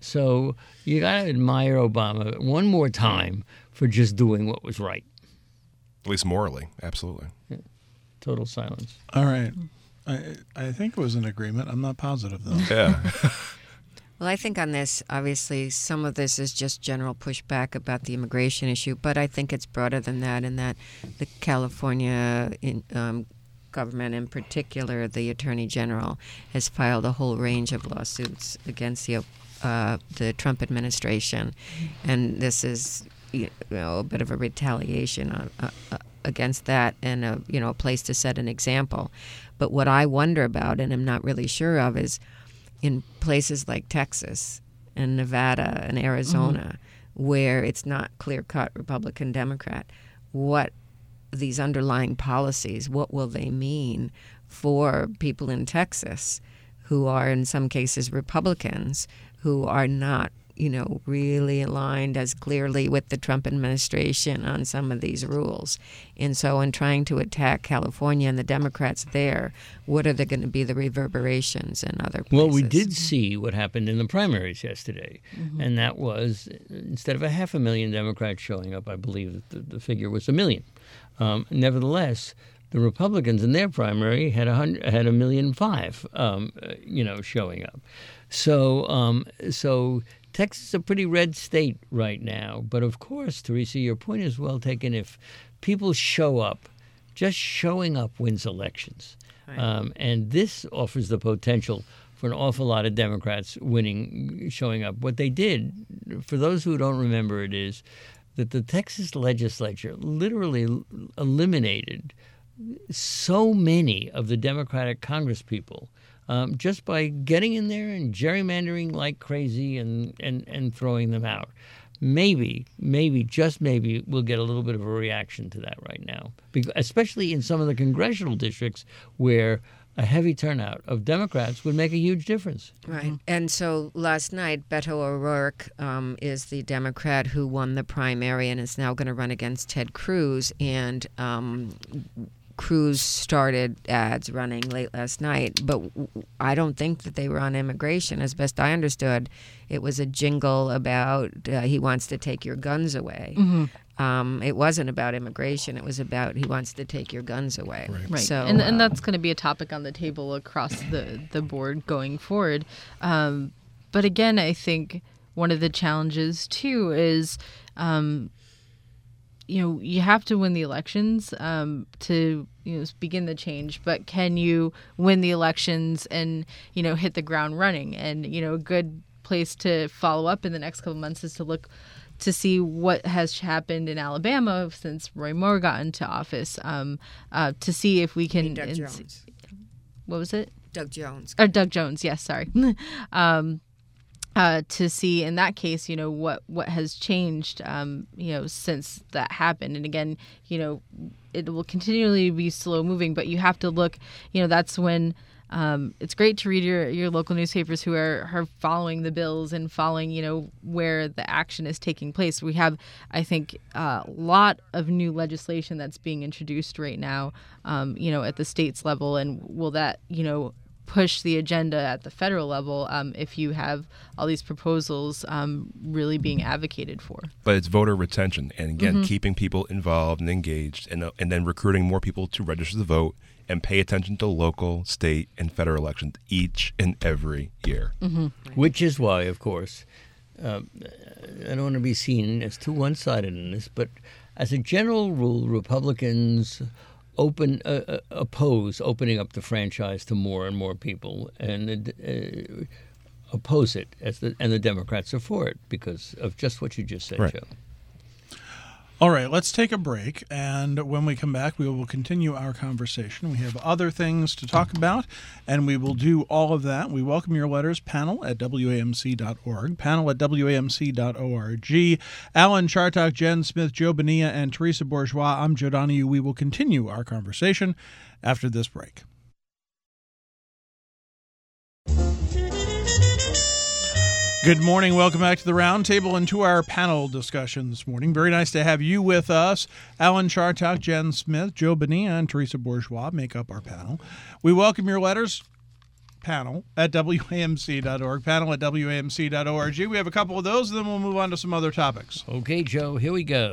So you got to admire Obama one more time for just doing what was right. At least morally, absolutely. Yeah. Total silence. All right. I I think it was an agreement. I'm not positive, though. Yeah. Well, I think on this, obviously, some of this is just general pushback about the immigration issue, but I think it's broader than that, in that the California in, um, government, in particular, the Attorney General, has filed a whole range of lawsuits against the uh, the Trump administration, and this is, you know, a bit of a retaliation on, uh, uh, against that, and a you know a place to set an example. But what I wonder about, and I'm not really sure of, is in places like Texas and Nevada and Arizona, mm-hmm. where it's not clear-cut Republican, Democrat, what these underlying policies, what will they mean for people in Texas who are in some cases Republicans, who are not, you know, really aligned as clearly with the Trump administration on some of these rules. And so in trying to attack California and the Democrats there, what are there going to be the reverberations in other places? Well, we did see what happened in the primaries yesterday, mm-hmm. and that was, instead of a half a million Democrats showing up, I believe the, the figure was a million. Um, nevertheless, the Republicans in their primary had a hundred, had a million five, um, you know, showing up. So, um, so Texas is a pretty red state right now. But of course, Teresa, your point is well taken. If people show up, just showing up wins elections, right. um, and this offers the potential for an awful lot of Democrats winning, showing up. What they did, for those who don't remember it, is that the Texas legislature literally eliminated so many of the Democratic congresspeople um, just by getting in there and gerrymandering like crazy and, and, and throwing them out. Maybe, maybe, just maybe, we'll get a little bit of a reaction to that right now, because, especially in some of the congressional districts where a heavy turnout of Democrats would make a huge difference. Right. Mm-hmm. And so last night, Beto O'Rourke um, is the Democrat who won the primary and is now going to run against Ted Cruz. And um, Cruz started ads running late last night, but I don't think that they were on immigration. As best I understood, it was a jingle about uh, he wants to take your guns away. Mm-hmm. Um, it wasn't about immigration. It was about he wants to take your guns away. Right. right. So, and, and uh, that's going to be a topic on the table across the, the board going forward. Um, but again, I think one of the challenges, too, is, um, you know, you have to win the elections um, to, you know, begin the change. But can you win the elections and, you know, hit the ground running? And, you know, a good place to follow up in the next couple months is to look to see what has happened in Alabama since Roy Moore got into office, um, uh, to see if we can... Doug ins- Jones. What was it? Doug Jones. Or Doug Jones, yes, sorry. um, uh, to see in that case, you know, what, what has changed, um, you know, since that happened. And again, you know, it will continually be slow moving, but you have to look, you know, that's when... Um, it's great to read your, your local newspapers who are, are following the bills and following, you know, where the action is taking place. We have, I think, a lot of new legislation that's being introduced right now, um, you know, at the states level. And will that, you know, push the agenda at the federal level um, if you have all these proposals um, really being advocated for? But it's voter retention. And again, Mm-hmm. keeping people involved and engaged, and, uh, and then recruiting more people to register to vote and pay attention to local, state, and federal elections each and every year. Mm-hmm. Which is why, of course, um, I don't want to be seen as too one-sided in this, but as a general rule, Republicans open uh, uh, oppose opening up the franchise to more and more people, and uh, oppose it, as the, and the Democrats are for it because of just what you just said, Right. Joe. All right, let's take a break, and when we come back, we will continue our conversation. We have other things to talk about, and we will do all of that. We welcome your letters, panel at W A M C dot org, panel at W A M C dot org. Alan Chartock, Jen Smith, Joe Bonilla, and Teresa Bourgeois. I'm Joe Donahue. We will continue our conversation after this break. Good morning. Welcome back to the Roundtable and to our panel discussion this morning. Very nice to have you with us. Alan Chartock, Jen Smith, Joe Bonilla, and Teresa Bourgeois make up our panel. We welcome your letters, panel at W A M C dot org, panel at W A M C dot org. We have a couple of those, and then we'll move on to some other topics. Okay, Joe, here we go.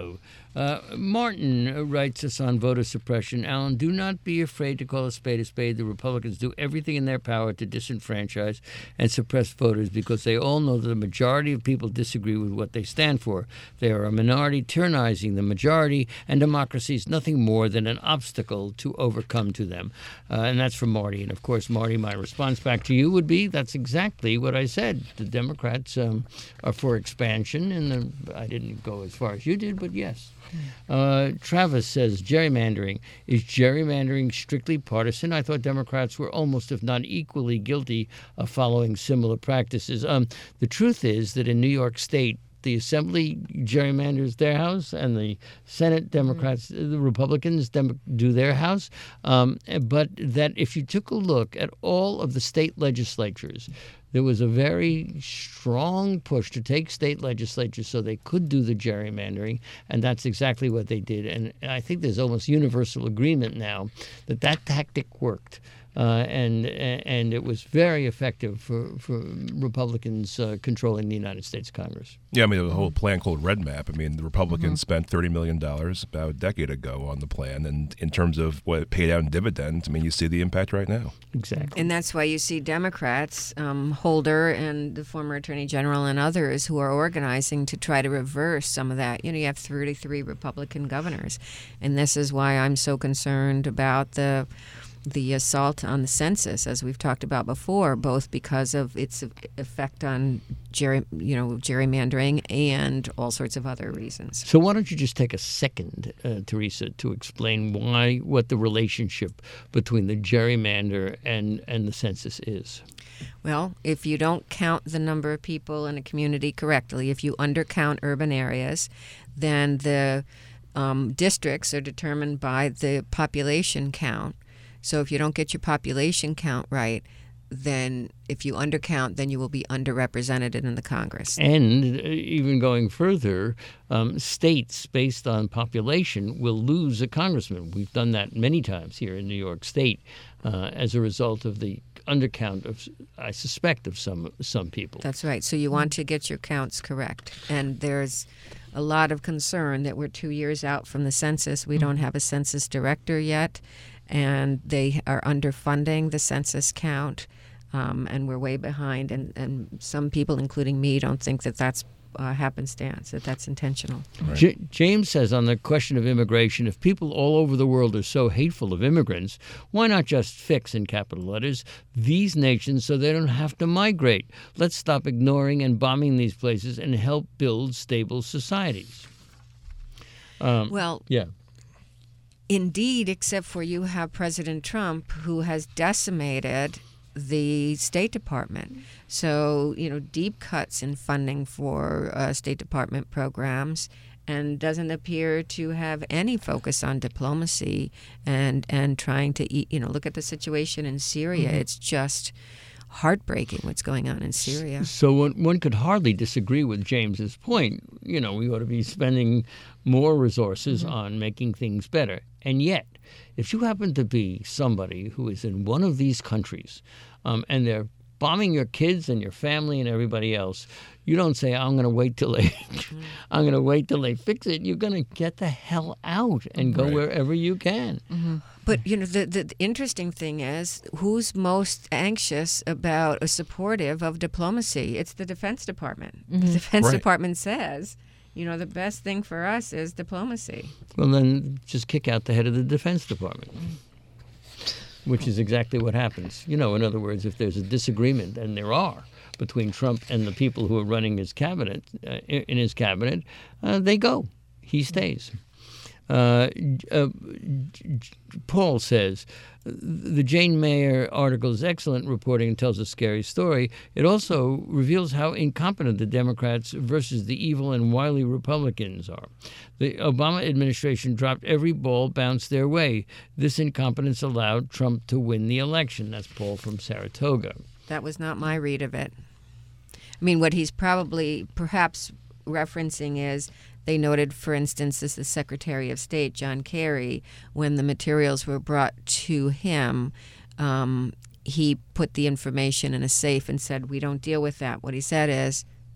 Uh, Martin writes us on voter suppression. Alan, do not be afraid to call a spade a spade. The Republicans do everything in their power to disenfranchise and suppress voters because they all know that the majority of people disagree with what they stand for. They are a minority tyrannizing the majority, and democracy is nothing more than an obstacle to overcome to them. Uh, and that's from Marty. And, of course, Marty, my response back to you would be that's exactly what I said. The Democrats um, are for expansion, and the, I didn't go as far as you did, but yes. Uh, Travis says, gerrymandering. Is gerrymandering strictly partisan? I thought Democrats were almost, if not equally, guilty of following similar practices. Um, the truth is that in New York State, the Assembly gerrymanders their house, and the Senate Democrats, mm-hmm. the Republicans dem- do their house. Um, but that if you took a look at all of the state legislatures, there was a very strong push to take state legislatures so they could do the gerrymandering, and that's exactly what they did. And I think there's almost universal agreement now that that tactic worked. Uh, and and it was very effective for, for Republicans uh, controlling the United States Congress. Yeah, I mean, there was a whole plan called Red Map. I mean, the Republicans mm-hmm. spent thirty million dollars about a decade ago on the plan. And in terms of what it paid out in dividends, I mean, you see the impact right now. Exactly. And that's why you see Democrats, um, Holder and the former Attorney General and others who are organizing to try to reverse some of that. You know, you have thirty-three Republican governors. And this is why I'm so concerned about the the assault on the census, as we've talked about before, both because of its effect on gerry, you know, gerrymandering and all sorts of other reasons. So why don't you just take a second, uh, Teresa, to explain why, what the relationship between the gerrymander and, and the census is? Well, if you don't count the number of people in a community correctly, if you undercount urban areas, then the um, districts are determined by the population count. So if you don't get your population count right, then if you undercount, then you will be underrepresented in the Congress. And even going further, um, states based on population will lose a congressman. We've done that many times here in New York State uh, as a result of the undercount of, I suspect, of some some people. That's right. So you want to get your counts correct. And there's a lot of concern that we're two years out from the census. We don't have a census director yet, and they are underfunding the census count, um, and we're way behind. And, and some people, including me, don't think that that's uh, happenstance, that that's intentional. Right. J- James says on the question of immigration, if people all over the world are so hateful of immigrants, why not just fix, in capital letters, these nations so they don't have to migrate? Let's stop ignoring and bombing these places and help build stable societies. Um, well, yeah. Indeed, except for you have President Trump, who has decimated the State Department. So, you know, deep cuts in funding for uh, State Department programs, and doesn't appear to have any focus on diplomacy and, and trying to, eat, you know, look at the situation in Syria. Mm-hmm. It's just heartbreaking what's going on in Syria. So one, one could hardly disagree with James's point. You know, we ought to be spending more resources mm-hmm. on making things better. And yet, if you happen to be somebody who is in one of these countries um, and they're bombing your kids and your family and everybody else, you don't say, I'm going to wait till they mm-hmm. I'm going to wait till they fix it. You're going to get the hell out and go right. wherever you can. Mm-hmm. But, you know, the, the, the interesting thing is, who's most anxious about or supportive of diplomacy? It's the Defense Department. Mm-hmm. The Defense right. Department says, you know, the best thing for us is diplomacy. Well, then just kick out the head of the Defense Department, which is exactly what happens. You know, in other words, if there's a disagreement, and there are, between Trump and the people who are running his cabinet, uh, in his cabinet, uh, they go. He stays. Uh, uh, Paul says, the Jane Mayer article is excellent reporting and tells a scary story. It also reveals how incompetent the Democrats versus the evil and wily Republicans are. The Obama administration dropped every ball bounced their way. This incompetence allowed Trump to win the election. That's Paul from Saratoga. That was not my read of it. I mean, what he's probably perhaps referencing is they noted, for instance, as the Secretary of State, John Kerry, when the materials were brought to him, um, he put the information in a safe and said, we don't deal with that. What he said is,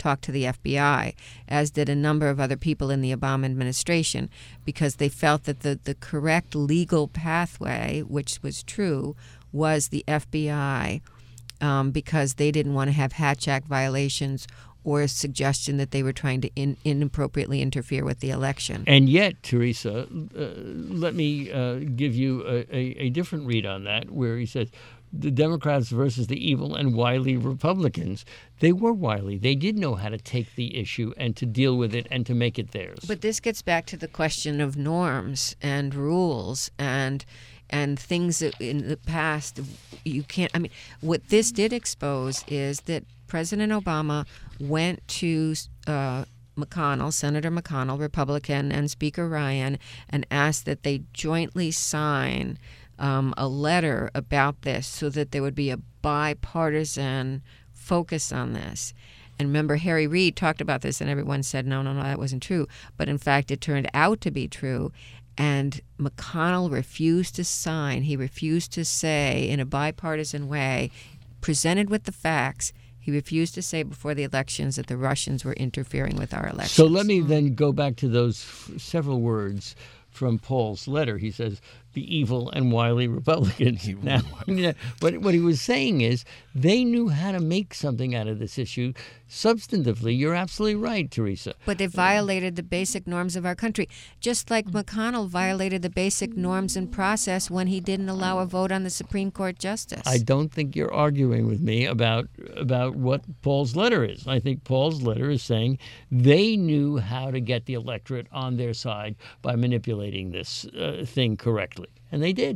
talked to the F B I, as did a number of other people in the Obama administration, because they felt that the, the correct legal pathway, which was true, was the F B I, um, because they didn't want to have Hatch Act violations or a suggestion that they were trying to in, inappropriately interfere with the election. And yet, Teresa, uh, let me uh, give you a, a, a different read on that, where he says the Democrats versus the evil and wily Republicans. They were wily. They did know how to take the issue and to deal with it and to make it theirs. But this gets back to the question of norms and rules and and things that in the past you can't. I mean, what this did expose is that President Obama went to uh, McConnell, Senator McConnell, Republican, and Speaker Ryan, and asked that they jointly sign um, a letter about this so that there would be a bipartisan focus on this. And remember, Harry Reid talked about this, and everyone said, no, no, no, that wasn't true. But in fact, it turned out to be true. And McConnell refused to sign. He refused to say in a bipartisan way, presented with the facts, he refused to say before the elections that the Russians were interfering with our elections. So let me then go back to those f- several words from Paul's letter. He says, the evil and wily Republicans. Evil now, and wily. you know, what, what he was saying is they knew how to make something out of this issue. Substantively, you're absolutely right, Teresa. But it violated the basic norms of our country, just like McConnell violated the basic norms and process when he didn't allow a vote on the Supreme Court justice. I don't think you're arguing with me about about what Paul's letter is. I think Paul's letter is saying they knew how to get the electorate on their side by manipulating this uh, thing correctly, and they did.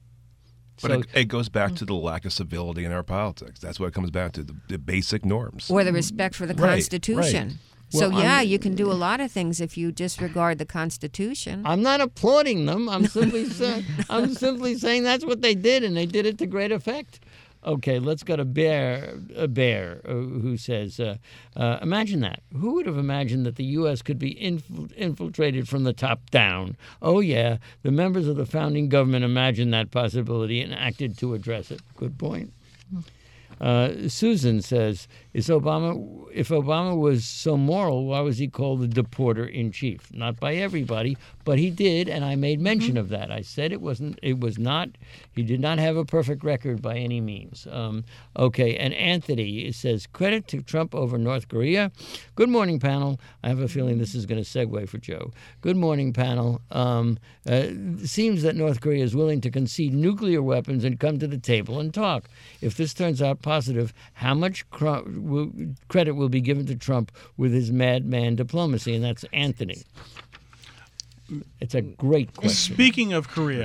But So- it, it goes back to the lack of civility in our politics. That's what it comes back to, the, the basic norms. Or the respect for the Right, Constitution. right. So, Well, yeah, I'm- you can do a lot of things if you disregard the Constitution. I'm not applauding them. I'm simply saying I'm simply saying that's what they did, and they did it to great effect. Okay, let's go to Bear. A Bear uh, who says, uh, uh, "Imagine that. Who would have imagined that the U S could be inf- infiltrated from the top down? Oh yeah, the members of the founding government imagined that possibility and acted to address it." Good point. Uh, Susan says, "Is Obama? If Obama was so moral, why was he called the deporter in chief? Not by everybody, but he did, and I made mention of that. I said it wasn't. It was not. He did not have a perfect record by any means." Um, okay, and Anthony says, "Credit to Trump over North Korea." Good morning, panel. I have a feeling this is going to segue for Joe. Good morning, panel. Um, uh, it seems that North Korea is willing to concede nuclear weapons and come to the table and talk. If this turns out positive, how much cr- will, credit will be given to Trump with his madman diplomacy? And that's Anthony. It's a great question. Speaking of Korea,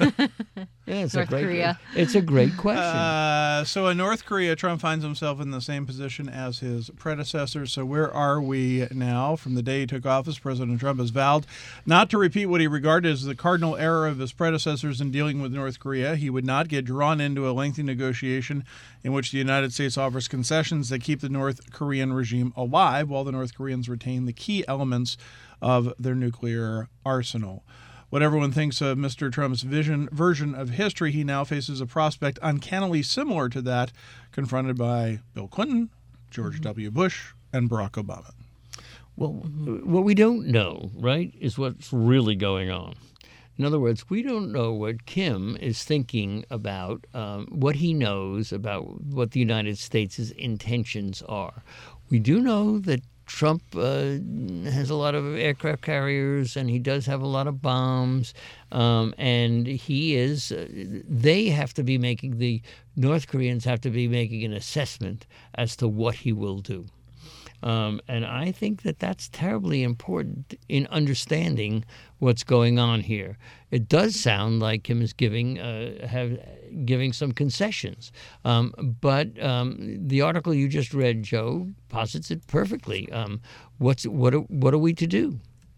Yeah, it's North a great, Korea. It's a great question. uh, so in North Korea, Trump finds himself in the same position as his predecessor. So where are we now? From the day he took office, President Trump has vowed not to repeat what he regarded as the cardinal error of his predecessors in dealing with North Korea. He would not get drawn into a lengthy negotiation in which the United States offers concessions that keep the North Korean regime alive while the North Koreans retain the key elements of their nuclear arsenal. What everyone thinks of Mister Trump's vision version of history, he now faces a prospect uncannily similar to that confronted by Bill Clinton, George W. Bush, and Barack Obama. Well, what we don't know, right, is what's really going on. In other words, we don't know what Kim is thinking about, um, what he knows about what the United States' intentions are. We do know that Trump uh, has a lot of aircraft carriers, and he does have a lot of bombs, um, and he is, uh, they have to be making, the North Koreans have to be making an assessment as to what he will do. Um, and I think that that's terribly important in understanding what's going on here. It does sound like Kim is giving uh, have giving some concessions, um, but um, the article you just read, Joe, posits it perfectly. Um, what's what? Are, what are we to do?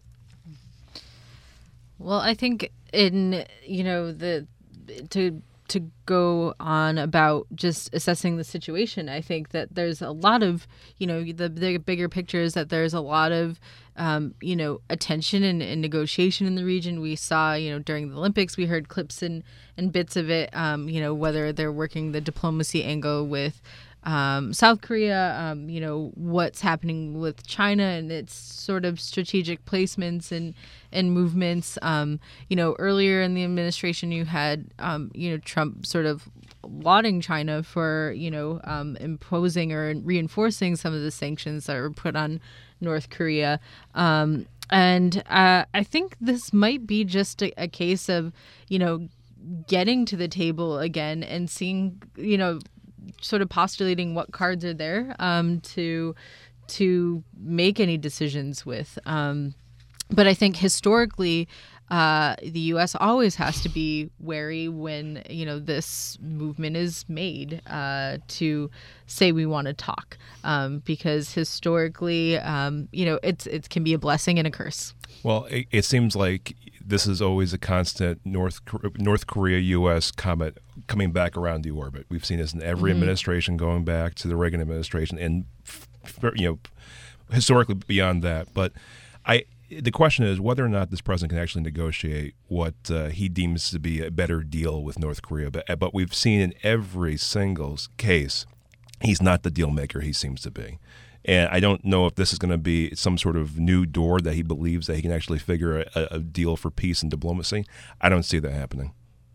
Well, I think in, you know, the to to go on about just assessing the situation, I think that there's a lot of, you know, the, the bigger picture is that there's a lot of, um, you know, attention and, and negotiation in the region. We saw, you know, during the Olympics, we heard clips and, and bits of it, um, you know, whether they're working the diplomacy angle with um, South Korea, um, you know, what's happening with China and its sort of strategic placements and, and movements. Um, you know, earlier in the administration, you had, um, you know, Trump sort of lauding China for, you know, um, imposing or reinforcing some of the sanctions that were put on North Korea. Um, and uh, I think this might be just a, a case of, you know, getting to the table again and seeing, you know, sort of postulating what cards are there um, to to make any decisions with. Um, but I think historically, uh, the U S always has to be wary when, you know, this movement is made uh, to say we want to talk, um, because historically, um, you know, it's it can be a blessing and a curse. Well, it, it seems like this is always a constant North North Korea U S comment coming back around the orbit. We've seen this in every mm-hmm. administration going back to the Reagan administration, and you know, historically beyond that. But I, the question is whether or not this president can actually negotiate what uh, he deems to be a better deal with North Korea. But but we've seen in every single case, he's not the deal maker he seems to be. And I don't know if this is going to be some sort of new door that he believes that he can actually figure a, a deal for peace and diplomacy. I don't see that happening.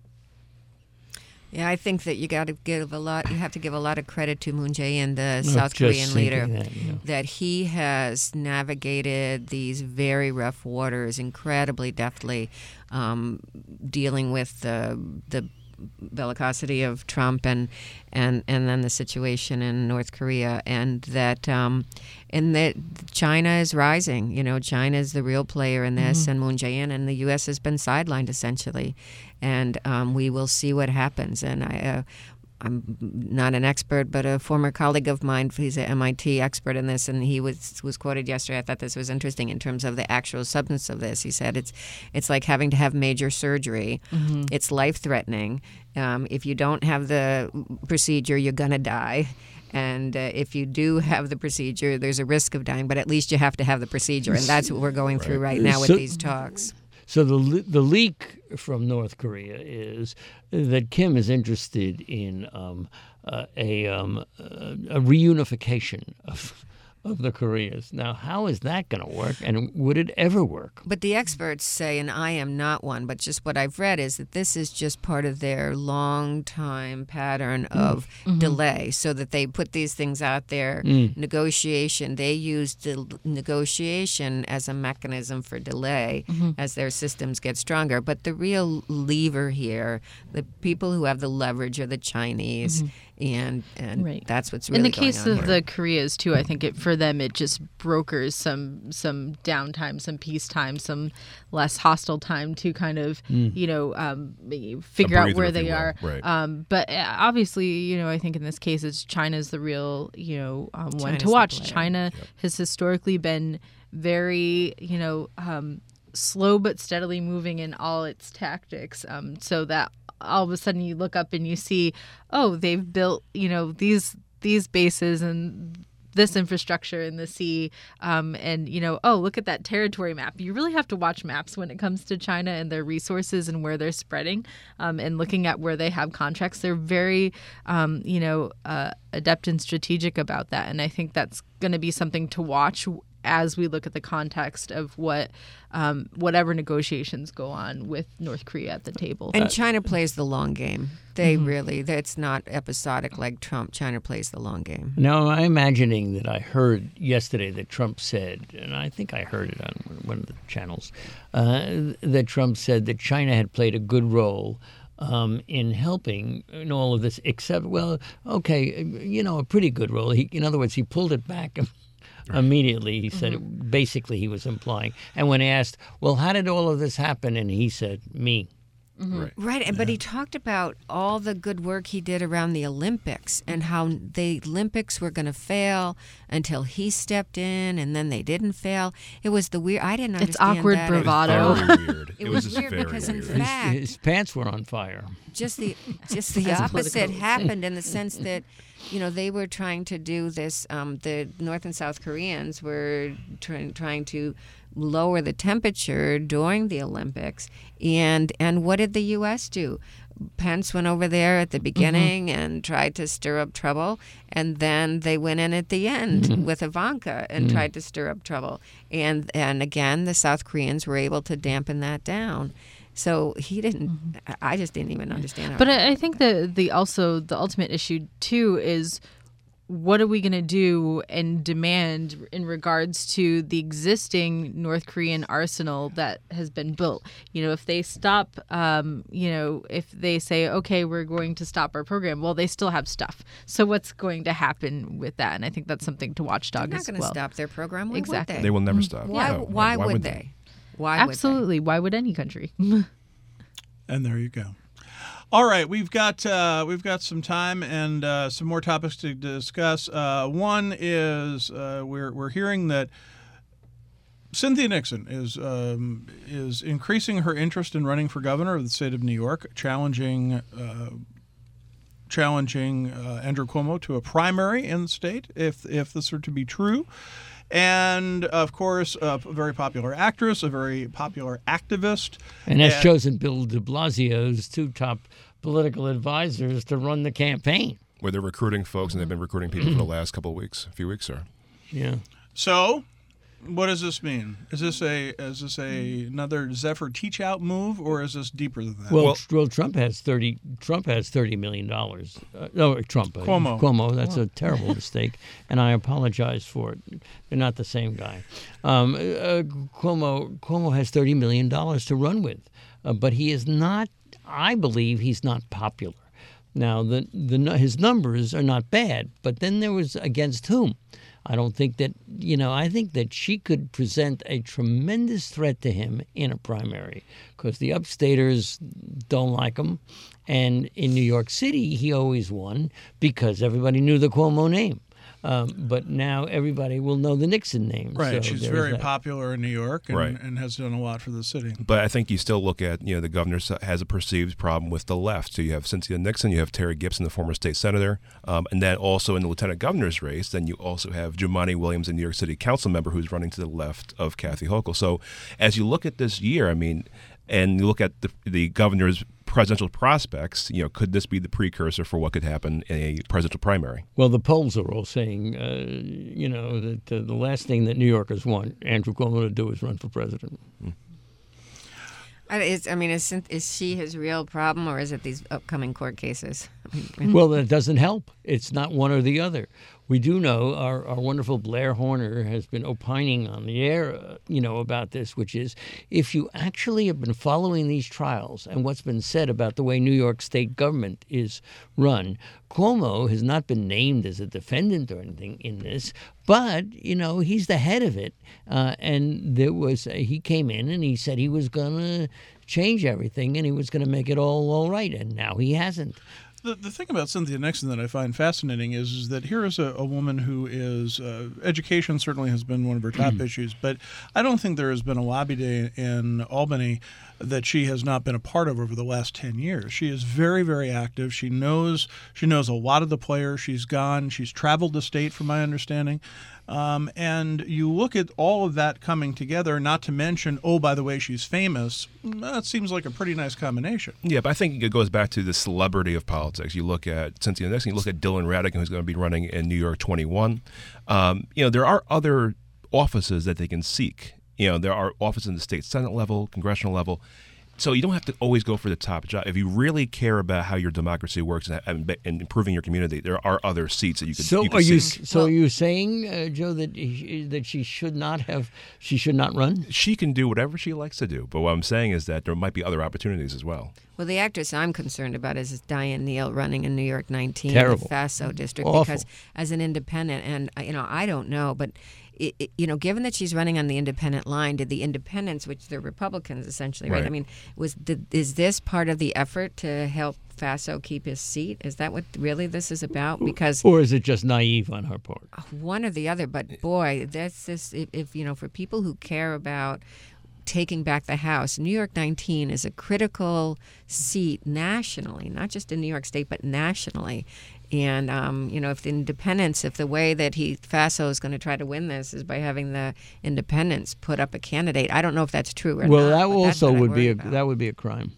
Yeah, I think that you got to give a lot. You have to give a lot of credit to Moon Jae-in, the South Korean leader, that, you know. that he has navigated these very rough waters incredibly deftly, um, dealing with the the. bellicosity of Trump and and and then the situation in North Korea, and that um, and that China is rising. You know, China is the real player in this, mm-hmm. and Moon Jae-in and the U S has been sidelined essentially, and um, we will see what happens. And I. Uh, I'm not an expert, but a former colleague of mine, he's an M I T expert in this, and he was was quoted yesterday. I thought this was interesting in terms of the actual substance of this. He said it's it's like having to have major surgery. Mm-hmm. It's life-threatening. Um, if you don't have the procedure, you're going to die. And uh, if you do have the procedure, there's a risk of dying, but at least you have to have the procedure. And that's what we're going through right now with so, these talks. So the the leak from North Korea is that Kim is interested in um, uh, a um, a reunification of of the Koreas. Now, how is that going to work, and would it ever work? But the experts say, and I am not one, but just what I've read is that this is just part of their long-time pattern of mm-hmm. delay, so that they put these things out there, mm. negotiation. They use the negotiation as a mechanism for delay mm-hmm. as their systems get stronger. But the real lever here, the people who have the leverage are the Chinese. Mm-hmm. And and right. that's what's really in the going case on of here. the Koreas too. I think it for them it just brokers some some downtime, some peacetime, some less hostile time to kind of mm. you know um, figure out where they are. Right. Um, but obviously, you know, I think in this case, it's China's the real you know um, one to watch. China yep. has historically been very you know um, slow but steadily moving in all its tactics. Um, so that. All of a sudden you look up and you see, oh, they've built, you know, these these bases and this infrastructure in the sea. Um, and, you know, oh, look at that territory map. You really have to watch maps when it comes to China and their resources and where they're spreading um, and looking at where they have contracts. They're very, um, you know, uh, adept and strategic about that. And I think that's going to be something to watch as we look at the context of what um, whatever negotiations go on with North Korea at the table. And China plays the long game. They mm-hmm. really, it's not episodic like Trump. China plays the long game. Now, I'm imagining that I heard yesterday that Trump said, and I think I heard it on one of the channels, uh, that Trump said that China had played a good role Um, in helping in all of this, except, well, okay, you know, a pretty good role. He, in other words, he pulled it back immediately. He said, mm-hmm. it, basically, he was implying. And when asked, well, how did all of this happen? And he said, me. Mm-hmm. Right. Right. Yeah. But he talked about all the good work he did around the Olympics and how the Olympics were going to fail until he stepped in, and then they didn't fail. It was the weird. I didn't understand It's awkward that. bravado. It was very weird. It, it was, was weird very because, weird. in fact, his, his pants were on fire. Just the just the opposite happened in the sense that, you know, they were trying to do this. Um, the North and South Koreans were trying trying to lower the temperature during the Olympics, and and what did the U S do? Pence went over there at the beginning mm-hmm. and tried to stir up trouble, and then they went in at the end mm-hmm. with Ivanka and mm-hmm. tried to stir up trouble. And and again, the South Koreans were able to dampen that down. So he didn't. Mm-hmm. I just didn't even understand. How but I, I think the the also the ultimate issue too is, what are we going to do and demand in regards to the existing North Korean arsenal that has been built? You know, if they stop, um, you know, if they say, okay, we're going to stop our program, well, they still have stuff. So what's going to happen with that? And I think that's something to watchdog as well. They're not going to stop their program. Why exactly. would they? They will never stop. Why, no. why, why would, would they? they? Why Absolutely. Would they? Why would any country? And there you go. All right, we've got uh, we've got some time and uh, some more topics to discuss. Uh, one is uh, we're we're hearing that Cynthia Nixon is um, is increasing her interest in running for governor of the state of New York, challenging uh, challenging uh, Andrew Cuomo to a primary in the state, if if this are to be true. And, of course, a very popular actress, a very popular activist. And has and, chosen Bill de Blasio's two top political advisors to run the campaign. Where they're recruiting folks, and they've been recruiting people for the last couple of weeks, a few weeks, sir. Yeah. So, what does this mean? Is this a is this a another Zephyr teach out move, or is this deeper than that? Well, well, well Trump has thirty. Trump has thirty million dollars. Uh, no, Trump. Uh, Cuomo. Cuomo. That's a terrible mistake, and I apologize for it. They're not the same guy. Um, uh, Cuomo. Cuomo has thirty million dollars to run with, uh, but he is not. I believe he's not popular. Now, the the his numbers are not bad, but then there was against whom. I don't think that, you know, I think that she could present a tremendous threat to him in a primary because the upstaters don't like him. And in New York City, he always won because everybody knew the Cuomo name. Um, but now everybody will know the Nixon name. Right. So she's very that. popular in New York and, right. and has done a lot for the city. But I think you still look at, you know, the governor has a perceived problem with the left. So you have Cynthia Nixon, you have Terry Gibson, the former state senator, um, and then also in the lieutenant governor's race, then you also have Jumaane Williams, a New York City council member who's running to the left of Kathy Hochul. So as you look at this year, I mean, and you look at the, the governor's presidential prospects, you know, could this be the precursor for what could happen in a presidential primary? Well, the polls are all saying, uh, you know, that uh, the last thing that New Yorkers want Andrew Cuomo to do is run for president. Mm. Is, I mean, is, is she his real problem, or is it these upcoming court cases? Well, that doesn't help. It's not one or the other. We do know our, our wonderful Blair Horner has been opining on the air, uh, you know, about this, which is if you actually have been following these trials and what's been said about the way New York state government is run, Cuomo has not been named as a defendant or anything in this, but, you know, he's the head of it. Uh, and there was uh, he came in and he said he was going to change everything and he was going to make it all all right. And now he hasn't. The, the thing about Cynthia Nixon that I find fascinating is, is that here is a, a woman who is, uh, education certainly has been one of her top mm. issues, but I don't think there has been a lobby day in Albany that she has not been a part of over the last ten years. She is very, very active. She knows she knows a lot of the players. She's gone. She's traveled the state, from my understanding. Um, and you look at all of that coming together, not to mention, oh, by the way, she's famous. That seems like a pretty nice combination. Yeah, but I think it goes back to the celebrity of politics. You look at Cynthia Nixon, you look at Dylan Radigan, who's going to be running in New York twenty-one. Um, you know, there are other offices that they can seek. You know, there are offices in the state Senate level, congressional level. So you don't have to always go for the top job. If you really care about how your democracy works and, and, and improving your community, there are other seats that you could. So you could are you? seek. So are you saying, uh, Joe, that he, that she should not have, she should not run? She can do whatever she likes to do. But what I'm saying is that there might be other opportunities as well. Well, the actress I'm concerned about is, is Diane Neal running in New York nineteen, Terrible. the FASO district, Awful. because as an independent, and you know, I don't know, but. It, it, you know, given that she's running on the independent line, did the independents, which they're Republicans essentially, right? right. I mean, was did, is this part of the effort to help Faso keep his seat? Is that what really this is about? Because or is it just naive on her part? One or the other. But boy, that's this. If, if you know, for people who care about taking back the House, New York nineteen is a critical seat nationally, not just in New York State, but nationally. And, um, you know, if the independents, if the way that he, Faso is going to try to win this is by having the independents put up a candidate, I don't know if that's true or well, not. Well, that also would be a, about. that would be a crime.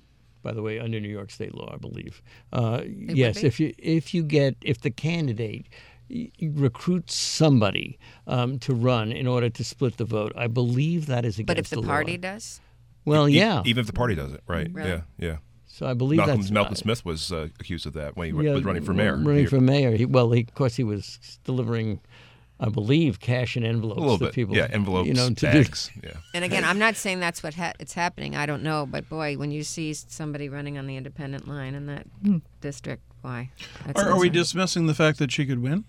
by the way, under New York state law, I believe. Uh, would yes, be? if you if you get if the candidate y- recruits somebody um, to run in order to split the vote, I believe that is against But if the law. party does? Well, E- yeah. Even if the party does it, right? Really? Yeah, yeah. So I believe Malcolm, that's Malcolm uh, Smith was uh, accused of that when he yeah, was running for mayor. Running here. for mayor. He, well, he, of course, he was delivering, I believe, cash and envelopes a little to bit. people. Yeah, envelopes, you know, to bags. Yeah. And again, I'm not saying that's what ha- it's happening. I don't know, but boy, when you see somebody running on the independent line in that district, why? That's Are, are we concerning. dismissing the fact that she could win?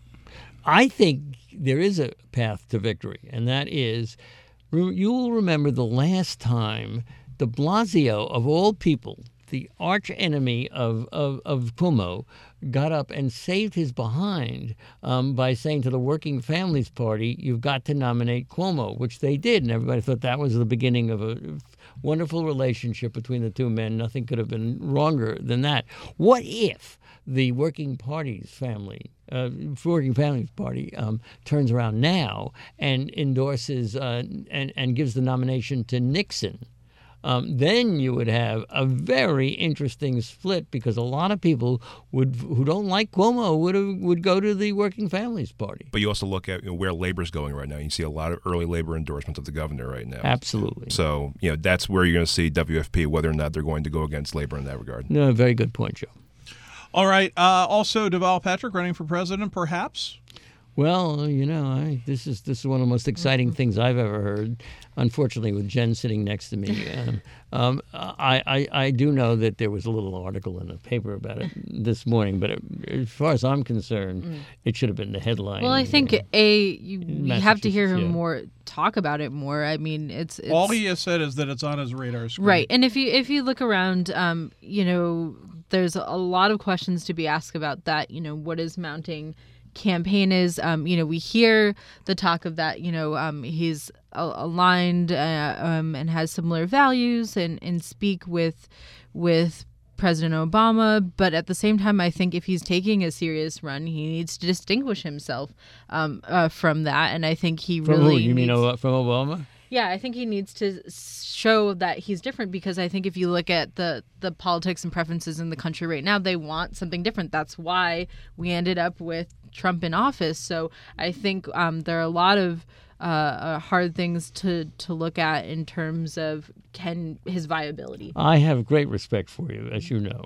I think there is a path to victory, and that is, re- you will remember the last time de Blasio, of all people, the arch enemy of, of, of Cuomo, got up and saved his behind um, by saying to the Working Families Party, you've got to nominate Cuomo, which they did. And everybody thought that was the beginning of a wonderful relationship between the two men. Nothing could have been wronger than that. What if the Working Party's family, uh, Working Families Party, um, turns around now and endorses uh, and, and gives the nomination to Nixon? Um, then you would have a very interesting split, because a lot of people would who don't like Cuomo would have, would go to the Working Families Party. But you also look at you know, where labor's going right now. You see a lot of early labor endorsements of the governor right now. Absolutely. So, you know, that's where you're going to see W F P, whether or not they're going to go against labor in that regard. No, very good point, Joe. All right. Uh, also, Deval Patrick running for president, perhaps? Well, you know, I, this is this is one of the most exciting things I've ever heard. Unfortunately, with Jen sitting next to me, um, um, I, I I do know that there was a little article in the paper about it this morning. But it, as far as I'm concerned, Mm. it should have been the headline. Well, I think uh, a you, you have to hear him Massachusetts, yeah. more talk about it more. I mean, it's, it's All he has said is that it's on his radar screen. right. And if you if you look around, um, you know, there's a lot of questions to be asked about that. You know, what is mounting campaign is, um, you know, we hear the talk of that, you know, um, he's a- aligned uh, um, and has similar values and, and speak with with President Obama. But at the same time, I think if he's taking a serious run, he needs to distinguish himself um, uh, from that. And I think he from really who? You mean needs- uh, from Obama? yeah, I think he needs to show that he's different, because I think if you look at the, the politics and preferences in the country right now, they want something different. That's why we ended up with Trump in office. So I think um, there are a lot of uh, uh, hard things to, to look at in terms of can his viability. I have great respect for you, as you know.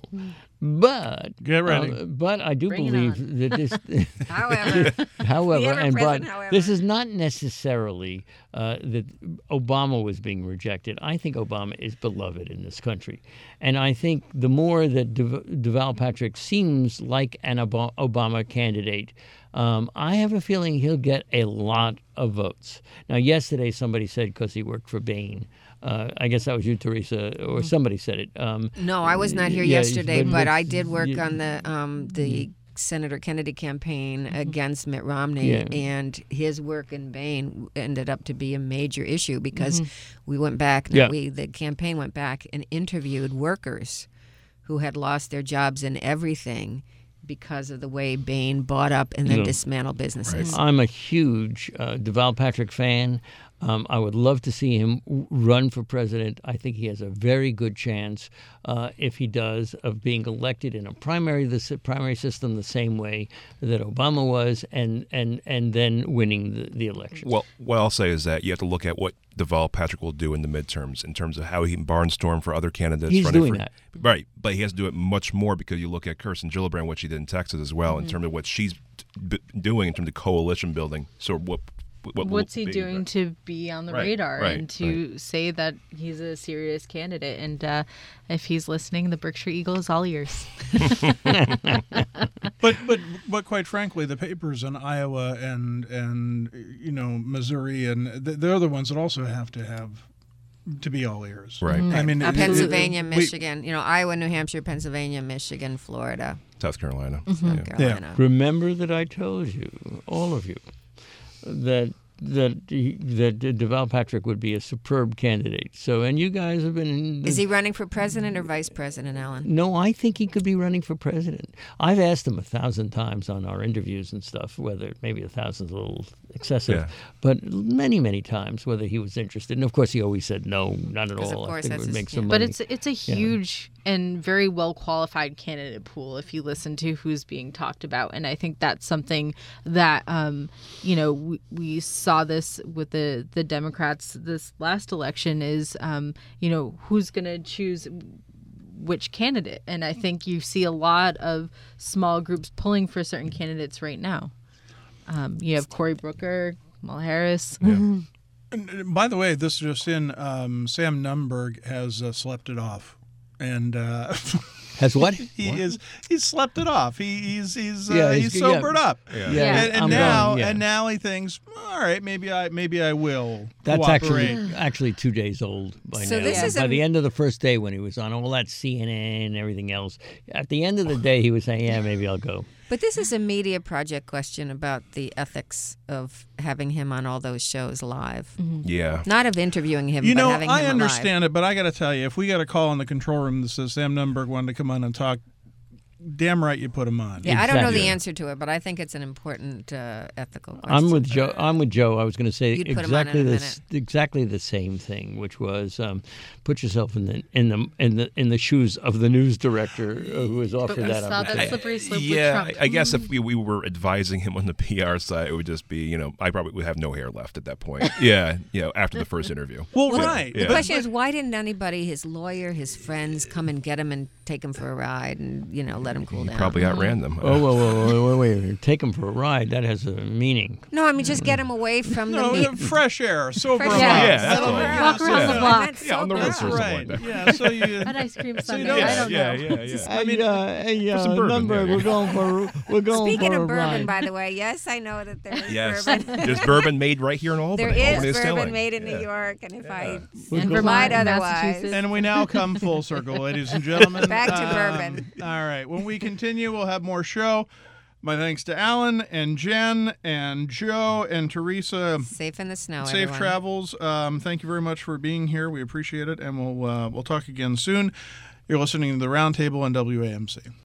But Get ready. uh, but I do Bring it believe that this. However, However, The and but ever-present however. this is not necessarily uh, that Obama was being rejected. I think Obama is beloved in this country, and I think the more that Dev- Deval Patrick seems like an Ob- Obama candidate, um, I have a feeling he'll get a lot of votes. Now, yesterday somebody said because he worked for Bain. Uh, I guess that was you, Teresa, or somebody said it. Um, no, I was not here Yeah, yesterday, but- but, but I did work you- on the um, the Senator Kennedy campaign against Mitt Romney, Yeah. and his work in Bain ended up to be a major issue because we went back, no, Yeah. we the campaign went back and interviewed workers who had lost their jobs and everything because of the way Bain bought up and then Yeah. dismantled businesses. I'm a huge uh, Deval Patrick fan. Um, I would love to see him w- run for president. I think he has a very good chance, uh, if he does, of being elected in a primary the s- primary system the same way that Obama was, and and, and then winning the, the election. Well, what I'll say is that you have to look at what Deval Patrick will do in the midterms in terms of how he can barnstorm for other candidates. He's running doing for, that. Right, but he has to do it much more because you look at Kirsten Gillibrand, what she did in Texas as well, in terms of what she's b- doing in terms of coalition building. So what? what What's will he be, doing right? to be on the Right, radar right, and to say that he's a serious candidate? And uh, if he's listening, the Berkshire Eagle is all ears. But but but quite frankly, the papers in Iowa and and you know Missouri and th- they're the ones that also have to have to be all ears. Right. I mean, Uh, it- it- Pennsylvania, we- Michigan, you know, Iowa, New Hampshire, Pennsylvania, Michigan, Florida, South Carolina. South Yeah. Carolina. Remember that I told you, all of you, that that he, that Deval Patrick would be a superb candidate. So, and you guys have been. Is he running for president or vice president, Alan? No, I think he could be running for president. I've asked him a thousand times on our interviews and stuff, whether maybe a thousand's a little excessive, Yeah. but many, many times whether he was interested. And of course, he always said no, not at Because, of all. I course, think it that's would his- make yeah. some But money. it's it's a huge and very well qualified candidate pool if you listen to who's being talked about. And I think that's something that, um, you know, we, we saw this with the, the Democrats this last election is, um, you know, who's going to choose which candidate. And I think you see a lot of small groups pulling for certain candidates right now. Um, you have Cory Booker, Kamala Harris. Yeah. And by the way, this is just in, um, Sam Nunberg has uh, slept it off. And uh, Has what? he What? is he's slept it off. He, he's he's uh, Yeah, he's, he's- yeah. sobered up. Yeah. Yeah, And, and I'm now going, yeah. and now he thinks, all right, maybe I maybe I will That's cooperate. actually actually two days old by So now. this is by a- the end of the first day when he was on all that C N N and everything else. At the end of the day, he was saying, "Yeah, maybe I'll go." But this is a media project question about the ethics of having him on all those shows live. Yeah. Not of interviewing him, You but know, having I him understand it, but I got to tell you, if we got a call in the control room that says Sam Nunberg wanted to come on and talk, damn right you put him on. alive. Yeah, I don't know the Exactly. answer to it, but I think it's an important uh, ethical question. I'm with Joe. I'm with Joe. I was going to say You'd put him on exactly in a the s- exactly the same thing, which was um, put yourself in the in the in the in the shoes of the news director who was offered But we that saw that opportunity. slippery slope Yeah, with Trump. I, I guess if we, we were advising him on the P R side, it would just be, you know, I probably would have no hair left at that point. Yeah, you know, after the first interview. Well, Well, right. The Yeah. question is, why didn't anybody, his lawyer, his friends, come and get him and take him for a ride and, you know, let him cool He down? probably outran them. Oh, whoa, whoa, whoa, wait, wait, wait! Take him for a ride. That has a meaning. No, I mean, just get him away from the No, meat. fresh air, sober Fresh mind. air. Yeah, that's Sober all. mind. Walk around Yeah. the block. That's Yeah, on the sober. road or something Right. like that. Yeah, so you An ice cream sundae. don't- I don't yeah, know. yeah, yeah. I mean, uh, hey, uh, some bourbon, Nunberg, yeah. we're going for we're going Speaking of bourbon, by the way, yes, I know that there is Yes, bourbon. there's bourbon made right here in Albany. There Albany is bourbon Distilling. made in Yeah. New York, and if I And go- Vermont, lied and otherwise. Massachusetts. and we now come full circle, ladies and gentlemen. Back to Um, bourbon. All right. When we continue, we'll have more show. My thanks to Alan and Jen and Joe and Teresa. safe in the snow. Safe everyone. travels. Um, thank you very much for being here. We appreciate it, and we'll uh, we'll talk again soon. You're listening to the Roundtable on W A M C.